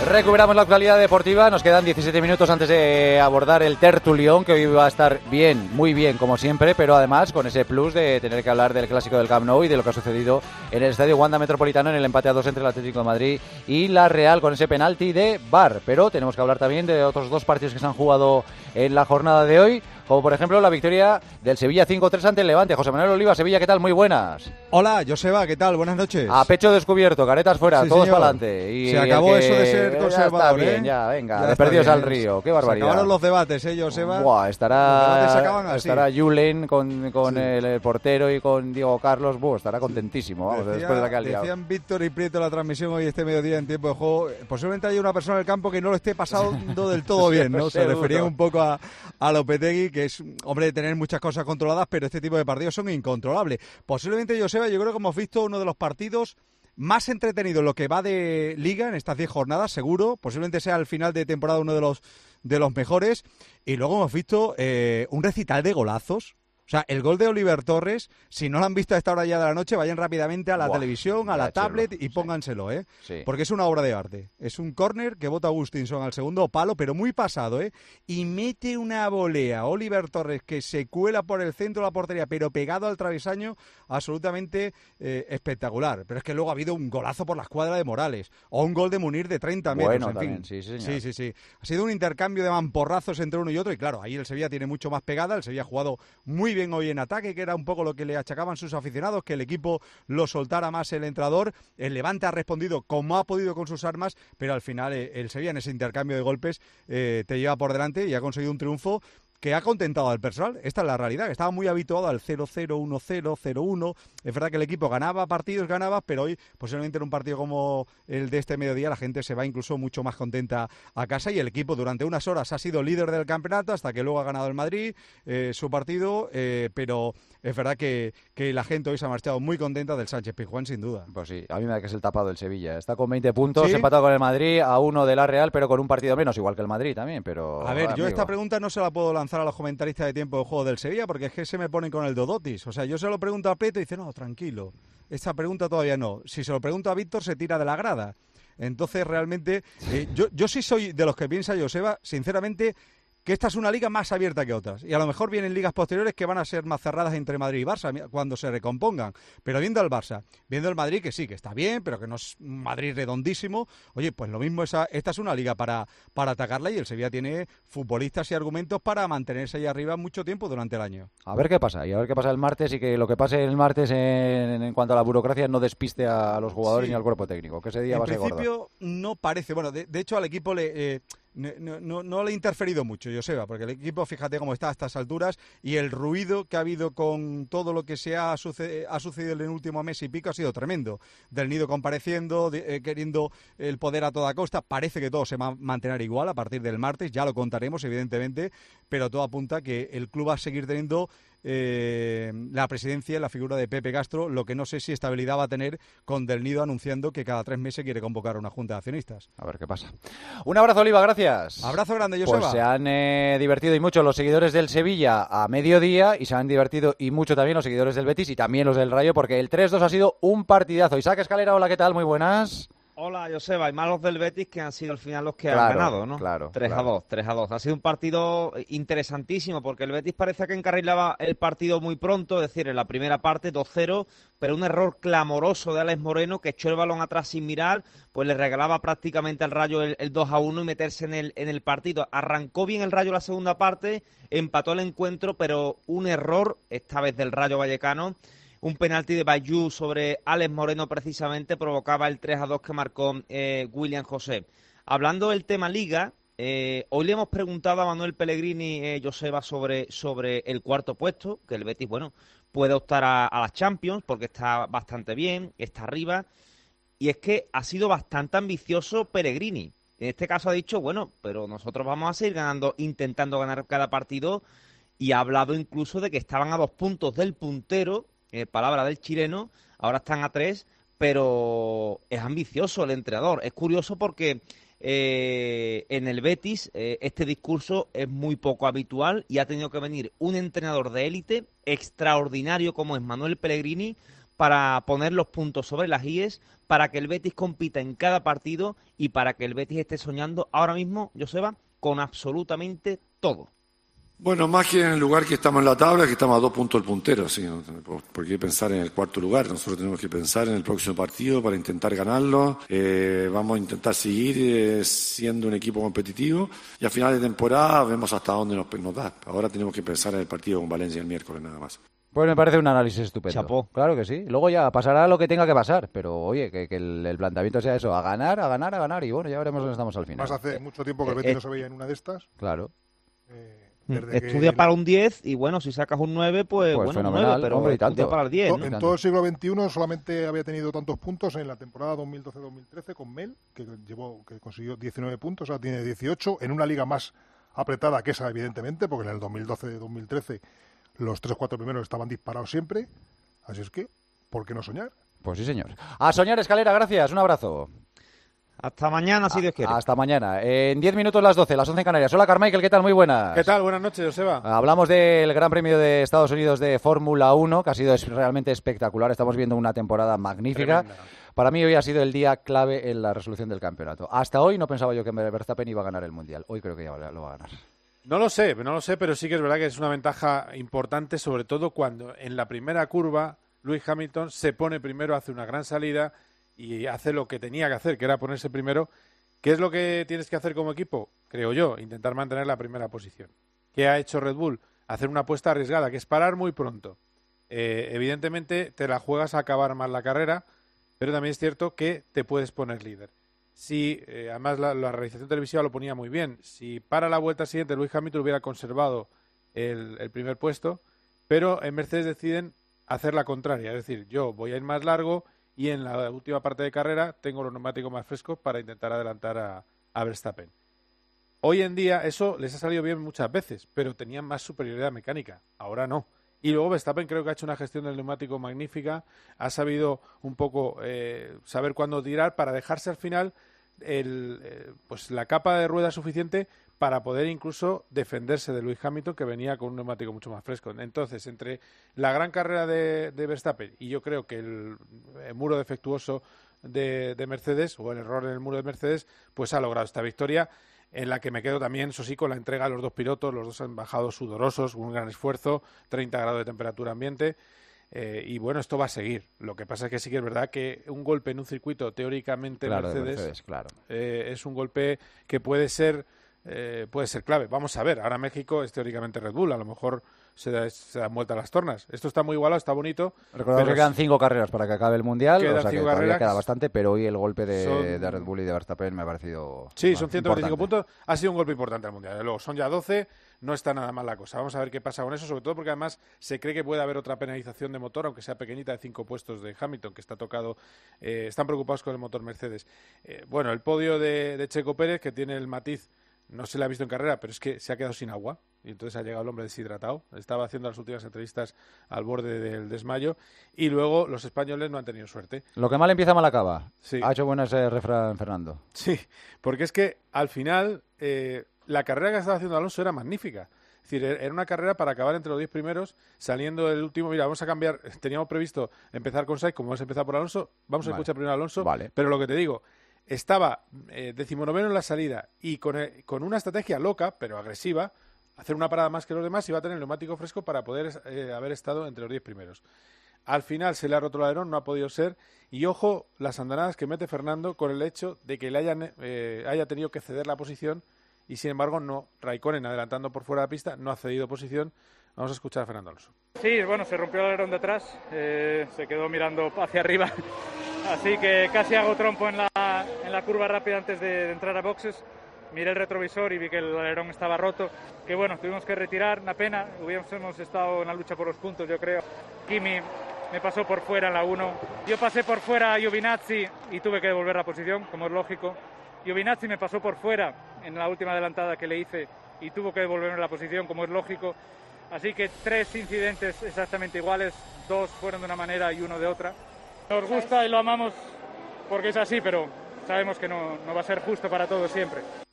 Recuperamos la actualidad deportiva, nos quedan diecisiete minutos antes de abordar el tertulión, que hoy va a estar bien, muy bien como siempre, pero además con ese plus de tener que hablar del clásico del Camp Nou y de lo que ha sucedido en el Estadio Wanda Metropolitano en el empate a dos entre el Atlético de Madrid y la Real con ese penalti de V A R. Pero tenemos que hablar también de otros dos partidos que se han jugado en la jornada de hoy, como por ejemplo la victoria del Sevilla cinco tres ante el Levante. José Manuel Oliva, Sevilla, ¿qué tal? Muy buenas.
Hola, Joseba, ¿qué tal? Buenas noches.
A pecho descubierto, caretas fuera,
sí,
todos
señor.
para adelante. Y
se acabó
que...
eso de ser conservador,
ya está bien,
¿eh?
ya, venga,
ya
desperdidos
bien.
al río, qué barbaridad.
Se acabaron los debates, ¿eh, Joseba?
Buah, estará,
así.
estará Julen con, con
Sí.
el, el portero y con Diego Carlos, buah, estará contentísimo, vamos,
Decía-
después de la que ha liado.
Decían Víctor y Prieto en la transmisión hoy este mediodía en tiempo de juego, posiblemente haya una persona en el campo que no lo esté pasando del todo bien, ¿no? Se
Seguro.
referían un poco a, a Lopetegui, que es, hombre, de tener muchas cosas controladas, pero este tipo de partidos son incontrolables. Posiblemente, Joseba, yo creo que hemos visto uno de los partidos más entretenidos en lo que va de Liga en estas diez jornadas, seguro. Posiblemente sea al final de temporada uno de los, de los mejores. Y luego hemos visto eh, un recital de golazos. O sea, el gol de Oliver Torres, si no lo han visto a esta hora ya de la noche, vayan rápidamente a la
Buah,
televisión, a
ya
la
échenlo,
tablet y pónganselo, ¿eh?
Sí.
Porque es una obra de arte. Es un córner que bota Agustinson al segundo palo, pero muy pasado, ¿eh? Y mete una volea Oliver Torres que se cuela por el centro de la portería, pero pegado al travesaño, absolutamente eh, espectacular. Pero es que luego ha habido un golazo por la escuadra de Morales, o un gol de Munir de treinta metros,
Bueno,
en
también,
fin.
sí, señor.
sí, sí, sí. Ha sido un intercambio de mamporrazos entre uno y otro, y claro, ahí el Sevilla tiene mucho más pegada. El Sevilla ha jugado muy bien hoy en ataque, que era un poco lo que le achacaban sus aficionados, que el equipo lo soltara más el entrenador. El Levante ha respondido como ha podido con sus armas, pero al final eh, el Sevilla en ese intercambio de golpes eh, te lleva por delante y ha conseguido un triunfo que ha contentado al personal. Esta es la realidad, que estaba muy habituado al cero cero, uno cero, cero uno. Es verdad que el equipo ganaba partidos, ganaba, pero hoy, posiblemente en un partido como el de este mediodía, la gente se va incluso mucho más contenta a casa y el equipo durante unas horas ha sido líder del campeonato hasta que luego ha ganado el Madrid eh, su partido, eh, pero es verdad que, que la gente hoy se ha marchado muy contenta del Sánchez Pizjuán, sin duda.
Pues sí, a mí me da que es el tapado del Sevilla. Está con veinte puntos,
¿Sí?
empatado con el Madrid, a uno de la Real, pero con un partido menos, igual que el Madrid también, pero...
A ver, yo
amigo.
esta pregunta no se la puedo lanzar a los comentaristas de tiempo de juego del Sevilla porque es que se me ponen con el Dodotis. O sea, yo se lo pregunto a Prieto y dice, no, tranquilo, esta pregunta todavía no. Si se lo pregunto a Víctor, se tira de la grada. Entonces, realmente, eh, yo, yo sí soy de los que piensa, Joseba, sinceramente, que esta es una liga más abierta que otras. Y a lo mejor vienen ligas posteriores que van a ser más cerradas entre Madrid y Barça cuando se recompongan. Pero viendo al Barça, viendo el Madrid, que sí, que está bien, pero que no es un Madrid redondísimo, oye, pues lo mismo, esa, esta es una liga para, para atacarla y el Sevilla tiene futbolistas y argumentos para mantenerse ahí arriba mucho tiempo durante el año.
A ver qué pasa, y a ver qué pasa el martes y que lo que pase el martes en, en cuanto a la burocracia no despiste a los jugadores
Sí.
ni al cuerpo técnico, que ese día
En
va a ser gordo.
principio no parece, bueno, de, de hecho al equipo le... Eh, No, no, no le ha interferido mucho, Joseba, porque el equipo, fíjate cómo está a estas alturas y el ruido que ha habido con todo lo que se ha, suce ha sucedido en el último mes y pico ha sido tremendo. Del Nido compareciendo, de, eh, queriendo el poder a toda costa. Parece que todo se va a mantener igual a partir del martes, ya lo contaremos, evidentemente, pero todo apunta que el club va a seguir teniendo eh, la presidencia, la figura de Pepe Castro, lo que no sé si estabilidad va a tener con Del Nido anunciando que cada tres meses quiere convocar a una junta de accionistas.
A ver qué pasa. Un abrazo, Oliva, gracias.
Abrazo grande, Joseba.
Pues se han eh, divertido y mucho los seguidores del Sevilla a mediodía y se han divertido y mucho también los seguidores del Betis y también los del Rayo porque el tres dos ha sido un partidazo. Isaac Escalera, hola, ¿qué tal? Muy buenas.
Hola, Joseba, y más los del Betis que han sido al final los que
Claro,
han ganado, ¿no?
claro,
tres
claro.
a dos, tres a dos. Ha sido un partido interesantísimo porque el Betis parece que encarrilaba el partido muy pronto, es decir, en la primera parte dos cero, pero un error clamoroso de Alex Moreno que echó el balón atrás sin mirar, pues le regalaba prácticamente al Rayo el, el dos a uno y meterse en el, en el partido. Arrancó bien el Rayo la segunda parte, empató el encuentro, pero un error, esta vez del Rayo Vallecano. Un penalti de Bayú sobre Alex Moreno precisamente provocaba el tres a dos que marcó eh, William José. Hablando del tema Liga, eh, hoy le hemos preguntado a Manuel Pellegrini, eh, Joseba, sobre, sobre el cuarto puesto, que el Betis, bueno, puede optar a, a las Champions porque está bastante bien, está arriba. Y es que ha sido bastante ambicioso Pellegrini. En este caso ha dicho, bueno, pero nosotros vamos a seguir ganando, intentando ganar cada partido. Y ha hablado incluso de que estaban a dos puntos del puntero. Eh, palabra del chileno, ahora están a tres, pero es ambicioso el entrenador. Es curioso porque eh, en el Betis eh, este discurso es muy poco habitual y ha tenido que venir un entrenador de élite extraordinario como es Manuel Pellegrini para poner los puntos sobre las íes, para que el Betis compita en cada partido y para que el Betis esté soñando ahora mismo, Joseba, con absolutamente todo.
Bueno, más que en el lugar que estamos en la tabla, que estamos a dos puntos del puntero, sí, no por qué pensar en el cuarto lugar. Nosotros tenemos que pensar en el próximo partido para intentar ganarlo. Eh, vamos a intentar seguir eh, siendo un equipo competitivo y a final de temporada vemos hasta dónde nos, nos da. Ahora tenemos que pensar en el partido con Valencia el miércoles nada más.
Pues me parece un análisis estupendo.
Chapó.
Claro que sí. Luego ya pasará lo que tenga que pasar. Pero oye, que, que el, el planteamiento sea eso, a ganar, a ganar, a ganar. Y bueno, ya veremos dónde estamos al final.
Más hace mucho tiempo que el Betis eh, no se veía en una de estas.
Claro.
Eh,
Estudia que... para un diez y bueno, si sacas un nueve, pues, pues bueno, un nueve, pero
hombre, y tanto.
Estudia para el diez.
¿no? En todo el siglo veintiuno solamente había tenido tantos puntos en la temporada dos mil doce dos mil trece con Mel, que llevó, que consiguió diecinueve puntos, ahora tiene dieciocho, en una liga más apretada que esa, evidentemente, porque en el dos mil doce dos mil trece los tres o cuatro primeros estaban disparados siempre, así es que, ¿por qué no soñar?
Pues sí, señor. A soñar, Escalera, gracias, un abrazo.
Hasta mañana, si Dios quiere.
Hasta mañana. En diez minutos las doce, las once en Canarias. Hola, Carmichael, ¿qué tal? Muy buenas.
¿Qué tal? Buenas noches, Joseba.
Hablamos del Gran Premio de Estados Unidos de Fórmula uno, que ha sido realmente espectacular. Estamos viendo una temporada magnífica. Tremenda. Para mí hoy ha sido el día clave en la resolución del campeonato. Hasta hoy no pensaba yo que Verstappen iba a ganar el Mundial. Hoy creo que ya lo va a ganar.
No lo sé, no lo sé, pero sí que es verdad que es una ventaja importante, sobre todo cuando en la primera curva Lewis Hamilton se pone primero, hace una gran salida y hace lo que tenía que hacer, que era ponerse primero. ¿Qué es lo que tienes que hacer como equipo? Creo yo, intentar mantener la primera posición. ¿Qué ha hecho Red Bull? Hacer una apuesta arriesgada, que es parar muy pronto. Eh, evidentemente te la juegas a acabar más la carrera, pero también es cierto que te puedes poner líder. Si, eh, además la, la realización televisiva lo ponía muy bien, si para la vuelta siguiente Lewis Hamilton hubiera conservado el, el primer puesto, pero en Mercedes deciden hacer la contraria, es decir, yo voy a ir más largo y en la última parte de carrera tengo los neumáticos más frescos para intentar adelantar a, a Verstappen. Hoy en día eso les ha salido bien muchas veces, pero tenían más superioridad mecánica, ahora no. Y luego Verstappen creo que ha hecho una gestión del neumático magnífica, ha sabido un poco eh, saber cuándo tirar para dejarse al final el, eh, pues la capa de rueda suficiente para poder incluso defenderse de Lewis Hamilton, que venía con un neumático mucho más fresco. Entonces, entre la gran carrera de, de Verstappen y yo creo que el, el muro defectuoso de, de Mercedes, o el error en el muro de Mercedes, pues ha logrado esta victoria, en la que me quedo también, eso sí, con la entrega a los dos pilotos. Los dos han bajado sudorosos, un gran esfuerzo, treinta grados de temperatura ambiente. Eh, y bueno, esto va a seguir. Lo que pasa es que sí que es verdad que un golpe en un circuito teóricamente
claro,
Mercedes,
Mercedes claro.
eh, es un golpe que puede ser eh, puede ser clave. Vamos a ver, ahora México es teóricamente Red Bull, a lo mejor se, da, se dan vuelta las tornas. Esto está muy igualado, está bonito.
Recordad que quedan cinco carreras para que acabe el Mundial, o sea que todavía queda bastante, pero hoy el golpe de, son... de Red Bull y de Verstappen me ha parecido
Sí, son ciento veinticinco puntos, ha sido un golpe importante al Mundial. Luego son ya doce, no está nada mal la cosa. Vamos a ver qué pasa con eso, sobre todo porque además se cree que puede haber otra penalización de motor, aunque sea pequeñita, de cinco puestos de Hamilton, que está tocado, eh, están preocupados con el motor Mercedes. Eh, bueno, el podio de, de Checo Pérez, que tiene el matiz, no se le ha visto en carrera, pero es que se ha quedado sin agua y entonces ha llegado el hombre deshidratado. Estaba haciendo las últimas entrevistas al borde del desmayo y luego los españoles no han tenido suerte.
Lo que mal empieza, mal acaba.
Sí.
Ha hecho buena ese refrán Fernando.
Sí, porque es que al final eh, la carrera que estaba haciendo Alonso era magnífica. Es decir, era una carrera para acabar entre los diez primeros, saliendo el último. Mira, vamos a cambiar. Teníamos previsto empezar con Sainz, como vamos a empezar por Alonso. Vamos a
Vale.
escuchar primero a Alonso.
Vale.
Pero lo que te digo, estaba eh, decimonoveno en la salida y con, eh, con una estrategia loca, pero agresiva, hacer una parada más que los demás y va a tener el neumático fresco para poder eh, haber estado entre los diez primeros. Al final se le ha roto el alerón, no ha podido ser. Y ojo, las andanadas que mete Fernando con el hecho de que le hayan, eh, haya tenido que ceder la posición y sin embargo no. Raikkonen, adelantando por fuera de la pista, no ha cedido posición. Vamos a escuchar a Fernando Alonso.
Sí, bueno, se rompió el alerón de atrás, eh, se quedó mirando hacia arriba, así que casi hago trompo en la, en la curva rápida antes de, de entrar a boxes. Miré el retrovisor y vi que el alerón estaba roto, que bueno, tuvimos que retirar, una pena, hubiésemos estado en la lucha por los puntos, yo creo. Kimi me pasó por fuera en la uno, yo pasé por fuera a Giovinazzi y tuve que devolver la posición, como es lógico. Giovinazzi me pasó por fuera en la última adelantada que le hice y tuvo que devolverme la posición, como es lógico. Así que tres incidentes exactamente iguales, dos fueron de una manera y uno de otra. Nos gusta y lo amamos porque es así, pero sabemos que no, no va a ser justo para todos siempre.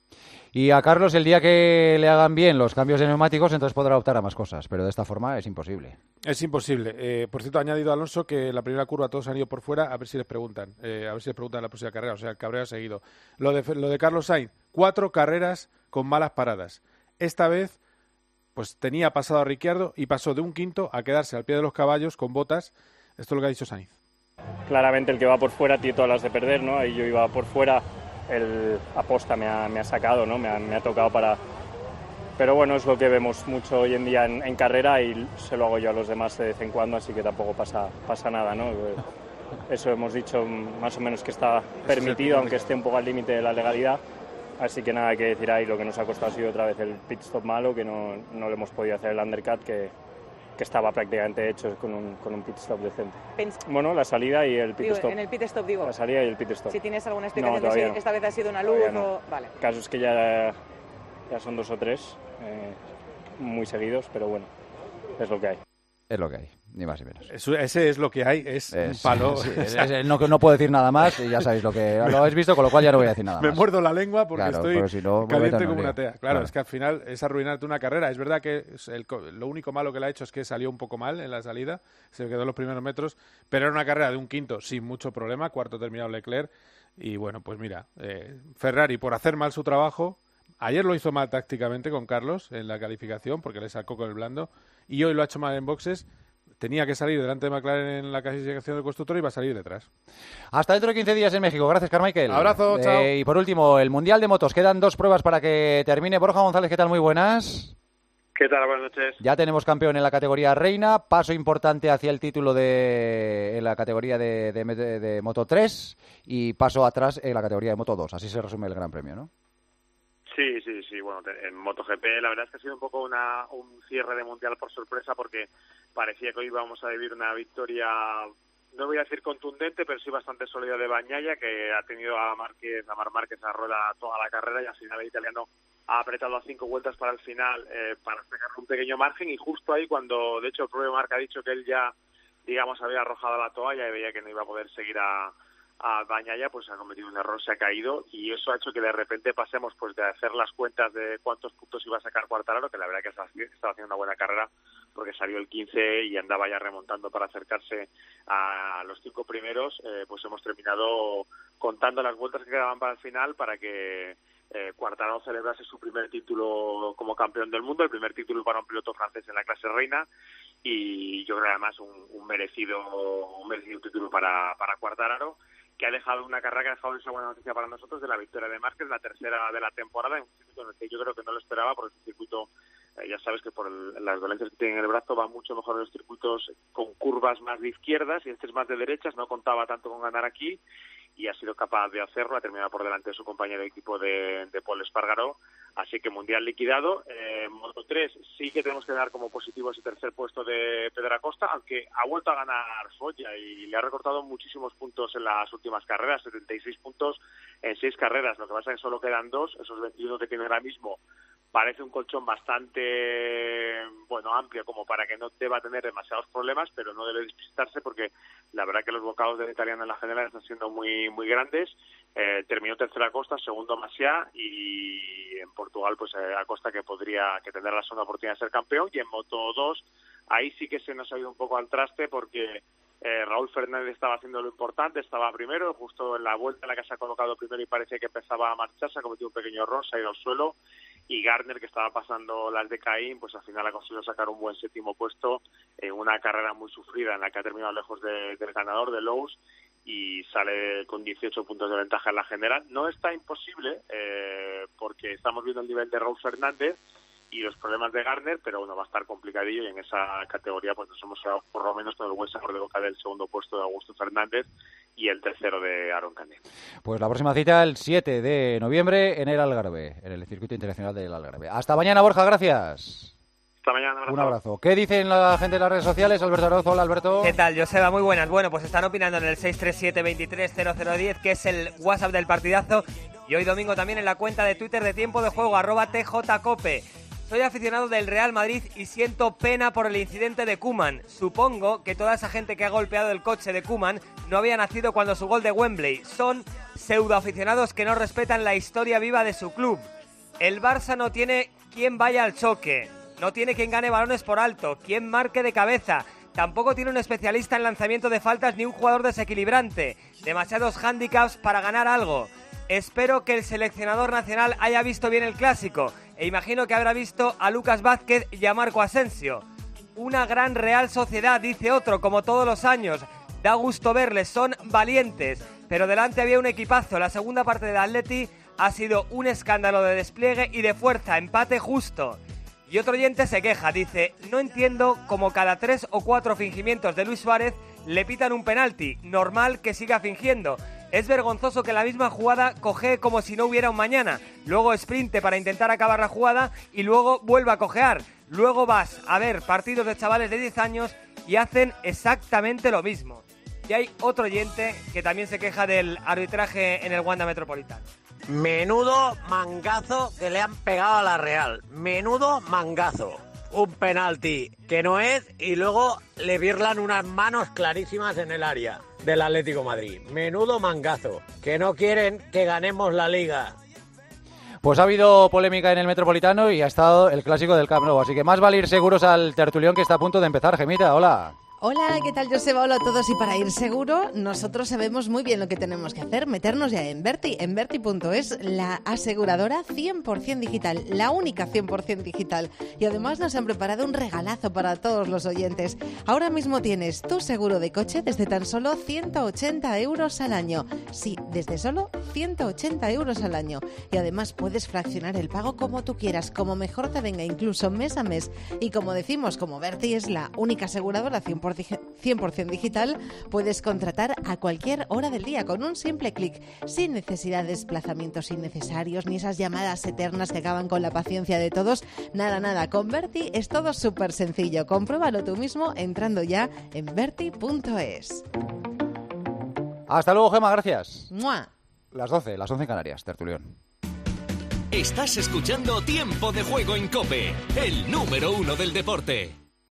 Y a Carlos, el día que le hagan bien los cambios de neumáticos, entonces podrá optar a más cosas, pero de esta forma es imposible.
Es imposible. Eh, por cierto, ha añadido Alonso que en la primera curva todos han ido por fuera, a ver si les preguntan, eh, a ver si les preguntan en la próxima carrera, o sea, el cabreo ha seguido. Lo de, lo de Carlos Sainz, cuatro carreras con malas paradas. Esta vez, pues tenía pasado a Ricciardo y pasó de un quinto a quedarse al pie de los caballos con botas. Esto es lo que ha dicho Sainz.
Claramente el que va por fuera tiene todas las de perder, ¿no? Y yo iba por fuera, el aposta me ha, me ha sacado, ¿no? Me ha, me ha tocado para... Pero bueno, es lo que vemos mucho hoy en día en, en carrera y se lo hago yo a los demás de vez en cuando, así que tampoco pasa, pasa nada, ¿no? Eso hemos dicho más o menos que está permitido, aunque esté un poco al límite de la legalidad. Así que nada que decir ahí, lo que nos ha costado ha sido otra vez el pit stop malo, que no, no le hemos podido hacer el undercut, que, que estaba prácticamente hecho con un, con un pit stop decente.
Pens
Bueno, la salida y el pit
digo,
stop.
En el pit stop digo.
La salida y el pit stop.
Si tienes alguna explicación
no,
de si
no.
esta vez ha sido una luz
no.
o... Vale.
El caso es que ya, ya son dos o tres, eh, muy seguidos, pero bueno, es lo que hay.
Es lo que hay, ni más ni menos.
Eso, ese es lo que hay, es, es un palo.
Sí, es, es, no, no puedo decir nada más y ya sabéis lo que lo habéis visto, con lo cual ya no voy a decir nada
Me
más.
muerdo la lengua porque
claro,
estoy
porque si no,
caliente como una tea. Claro,
claro,
es que al final es arruinarte una carrera. Es verdad que es el, lo único malo que le ha hecho es que salió un poco mal en la salida, se quedó en los primeros metros, pero era una carrera de un quinto sin mucho problema, cuarto terminado Leclerc. Y bueno, pues mira, eh, Ferrari por hacer mal su trabajo, ayer lo hizo mal tácticamente con Carlos en la calificación porque le sacó con el blando y hoy lo ha hecho mal en boxes. Tenía que salir delante de McLaren en la clasificación del constructor y va a salir detrás.
Hasta dentro de quince días en México. Gracias, Carmichael.
Abrazo,
eh,
chao.
Y por último, el Mundial de Motos. Quedan dos pruebas para que termine. Borja González, ¿qué tal? Muy buenas.
¿Qué tal? Buenas noches.
Ya tenemos campeón en la categoría reina. Paso importante hacia el título de en la categoría de, de, de, de Moto tres y paso atrás en la categoría de Moto dos. Así se resume el Gran Premio, ¿no?
Sí, sí, sí. Bueno, en MotoGP la verdad es que ha sido un poco una, un cierre de Mundial por sorpresa porque parecía que hoy íbamos a vivir una victoria, no voy a decir contundente, pero sí bastante sólida de Bagnaia, que ha tenido a Márquez, a Marc Márquez a rueda toda la carrera y al final el italiano ha apretado a cinco vueltas para el final eh, para sacar un pequeño margen y justo ahí cuando, de hecho, el propio Marc ha dicho que él ya, digamos, había arrojado la toalla y veía que no iba a poder seguir a... a Bagnaia, pues ha cometido un error, se ha caído y eso ha hecho que de repente pasemos pues de hacer las cuentas de cuántos puntos iba a sacar Quartararo, que la verdad que estaba haciendo una buena carrera porque salió el quince y andaba ya remontando para acercarse a los cinco primeros, eh, pues hemos terminado contando las vueltas que quedaban para el final para que eh, Quartararo celebrase su primer título como campeón del mundo, el primer título para un piloto francés en la clase reina y yo creo que además un, un merecido un merecido título para, para Quartararo, que ha dejado una carrera que ha dejado esa buena noticia para nosotros de la victoria de Márquez, la tercera de la temporada, en un circuito en el que yo creo que no lo esperaba, porque es un circuito, eh, ya sabes que por el, las dolencias que tiene en el brazo va mucho mejor en los circuitos con curvas más de izquierdas y este es más de derechas, no contaba tanto con ganar aquí y ha sido capaz de hacerlo, ha terminado por delante de su compañero de equipo de, de Paul Espargaró, así que Mundial liquidado. Eh, Moto tres sí que tenemos que dar como positivo ese tercer puesto de Pedro Acosta, aunque ha vuelto a ganar Foggia y le ha recortado muchísimos puntos en las últimas carreras, setenta y seis puntos en seis carreras, lo que pasa es que solo quedan dos, esos veintiuno que tiene ahora mismo parece un colchón bastante bueno amplio como para que no deba tener demasiados problemas, pero no debe despistarse porque la verdad que los bocados del italiano en la general están siendo muy muy grandes. Eh, terminó tercero Acosta, segundo Masia y en Portugal pues eh, Acosta que podría que tendrá la segunda oportunidad de ser campeón y en Moto dos ahí sí que se nos ha ido un poco al traste porque Eh, Raúl Fernández estaba haciendo lo importante, estaba primero, justo en la vuelta en la que se ha colocado primero y parecía que empezaba a marchar, se ha cometido un pequeño error, se ha ido al suelo y Gardner, que estaba pasando las de Caín, pues al final ha conseguido sacar un buen séptimo puesto en una carrera muy sufrida en la que ha terminado lejos de, del ganador, de Lowe's, y sale con dieciocho puntos de ventaja en la general. No está imposible, eh, porque estamos viendo el nivel de Raúl Fernández y los problemas de Gardner, pero bueno, va a estar complicadillo y en esa categoría pues nos hemos quedado por lo menos con el buen sabor de boca del segundo puesto de Augusto Fernández y el tercero de Aaron Canet.
Pues la próxima cita el siete de noviembre en el Algarve, en el Circuito Internacional del Algarve. Hasta mañana, Borja, gracias.
Hasta mañana, un abrazo.
Un abrazo. ¿Qué dicen la gente de las redes sociales? Alberto Arozo, hola Alberto.
¿Qué tal, Joseba? Muy buenas. Bueno, pues están opinando en el seis tres siete, veintitrés, cero cero diez, que es el WhatsApp del partidazo, y hoy domingo también en la cuenta de Twitter de Tiempo de Juego, arroba tjcope. Soy aficionado del Real Madrid y siento pena por el incidente de Koeman. Supongo que toda esa gente que ha golpeado el coche de Koeman no había nacido cuando su gol de Wembley. Son pseudoaficionados que no respetan la historia viva de su club. El Barça no tiene quien vaya al choque, no tiene quien gane balones por alto, quien marque de cabeza, tampoco tiene un especialista en lanzamiento de faltas ni un jugador desequilibrante. Demasiados hándicaps para ganar algo. Espero que el seleccionador nacional haya visto bien el clásico e imagino que habrá visto a Lucas Vázquez y a Marco Asensio. Una gran Real Sociedad, dice otro, como todos los años. Da gusto verles, son valientes. Pero delante había un equipazo. La segunda parte del Atleti ha sido un escándalo de despliegue y de fuerza, empate justo. Y otro oyente se queja, dice, no entiendo cómo cada tres o cuatro fingimientos de Luis Suárez le pitan un penalti. Normal que siga fingiendo. Es vergonzoso que la misma jugada cojee como si no hubiera un mañana. Luego sprinte para intentar acabar la jugada y luego vuelve a cojear. Luego vas a ver partidos de chavales de diez años y hacen exactamente lo mismo. Y hay otro oyente que también se queja del arbitraje en el Wanda Metropolitano.
Menudo mangazo que le han pegado a la Real. Menudo mangazo. Un penalti que no es y luego le birlan unas manos clarísimas en el área del Atlético de Madrid. Menudo mangazo. Que no quieren que ganemos la Liga.
Pues ha habido polémica en el Metropolitano y ha estado el clásico del Camp Nou. Así que más vale ir seguros al tertulión que está a punto de empezar. Gemita, hola.
Hola, ¿qué tal, Joseba? Hola a todos. Y para ir seguro, nosotros sabemos muy bien lo que tenemos que hacer, meternos ya en Verti, en Verti punto es, la aseguradora cien por ciento digital, la única cien por ciento digital. Y además nos han preparado un regalazo para todos los oyentes. Ahora mismo tienes tu seguro de coche desde tan solo ciento ochenta euros al año. Sí, desde solo ciento ochenta euros al año. Y además puedes fraccionar el pago como tú quieras, como mejor te venga, incluso mes a mes. Y como decimos, como Verti es la única aseguradora cien por ciento cien por ciento digital, puedes contratar a cualquier hora del día con un simple clic, sin necesidad de desplazamientos innecesarios ni esas llamadas eternas que acaban con la paciencia de todos. Nada, nada, con Verti es todo súper sencillo. Compruébalo tú mismo entrando ya en Verti punto es.
Hasta luego, Gema, gracias.
¡Mua!
Las doce, las once en Canarias, tertulión.
Estás escuchando Tiempo de Juego en COPE, el número uno del deporte.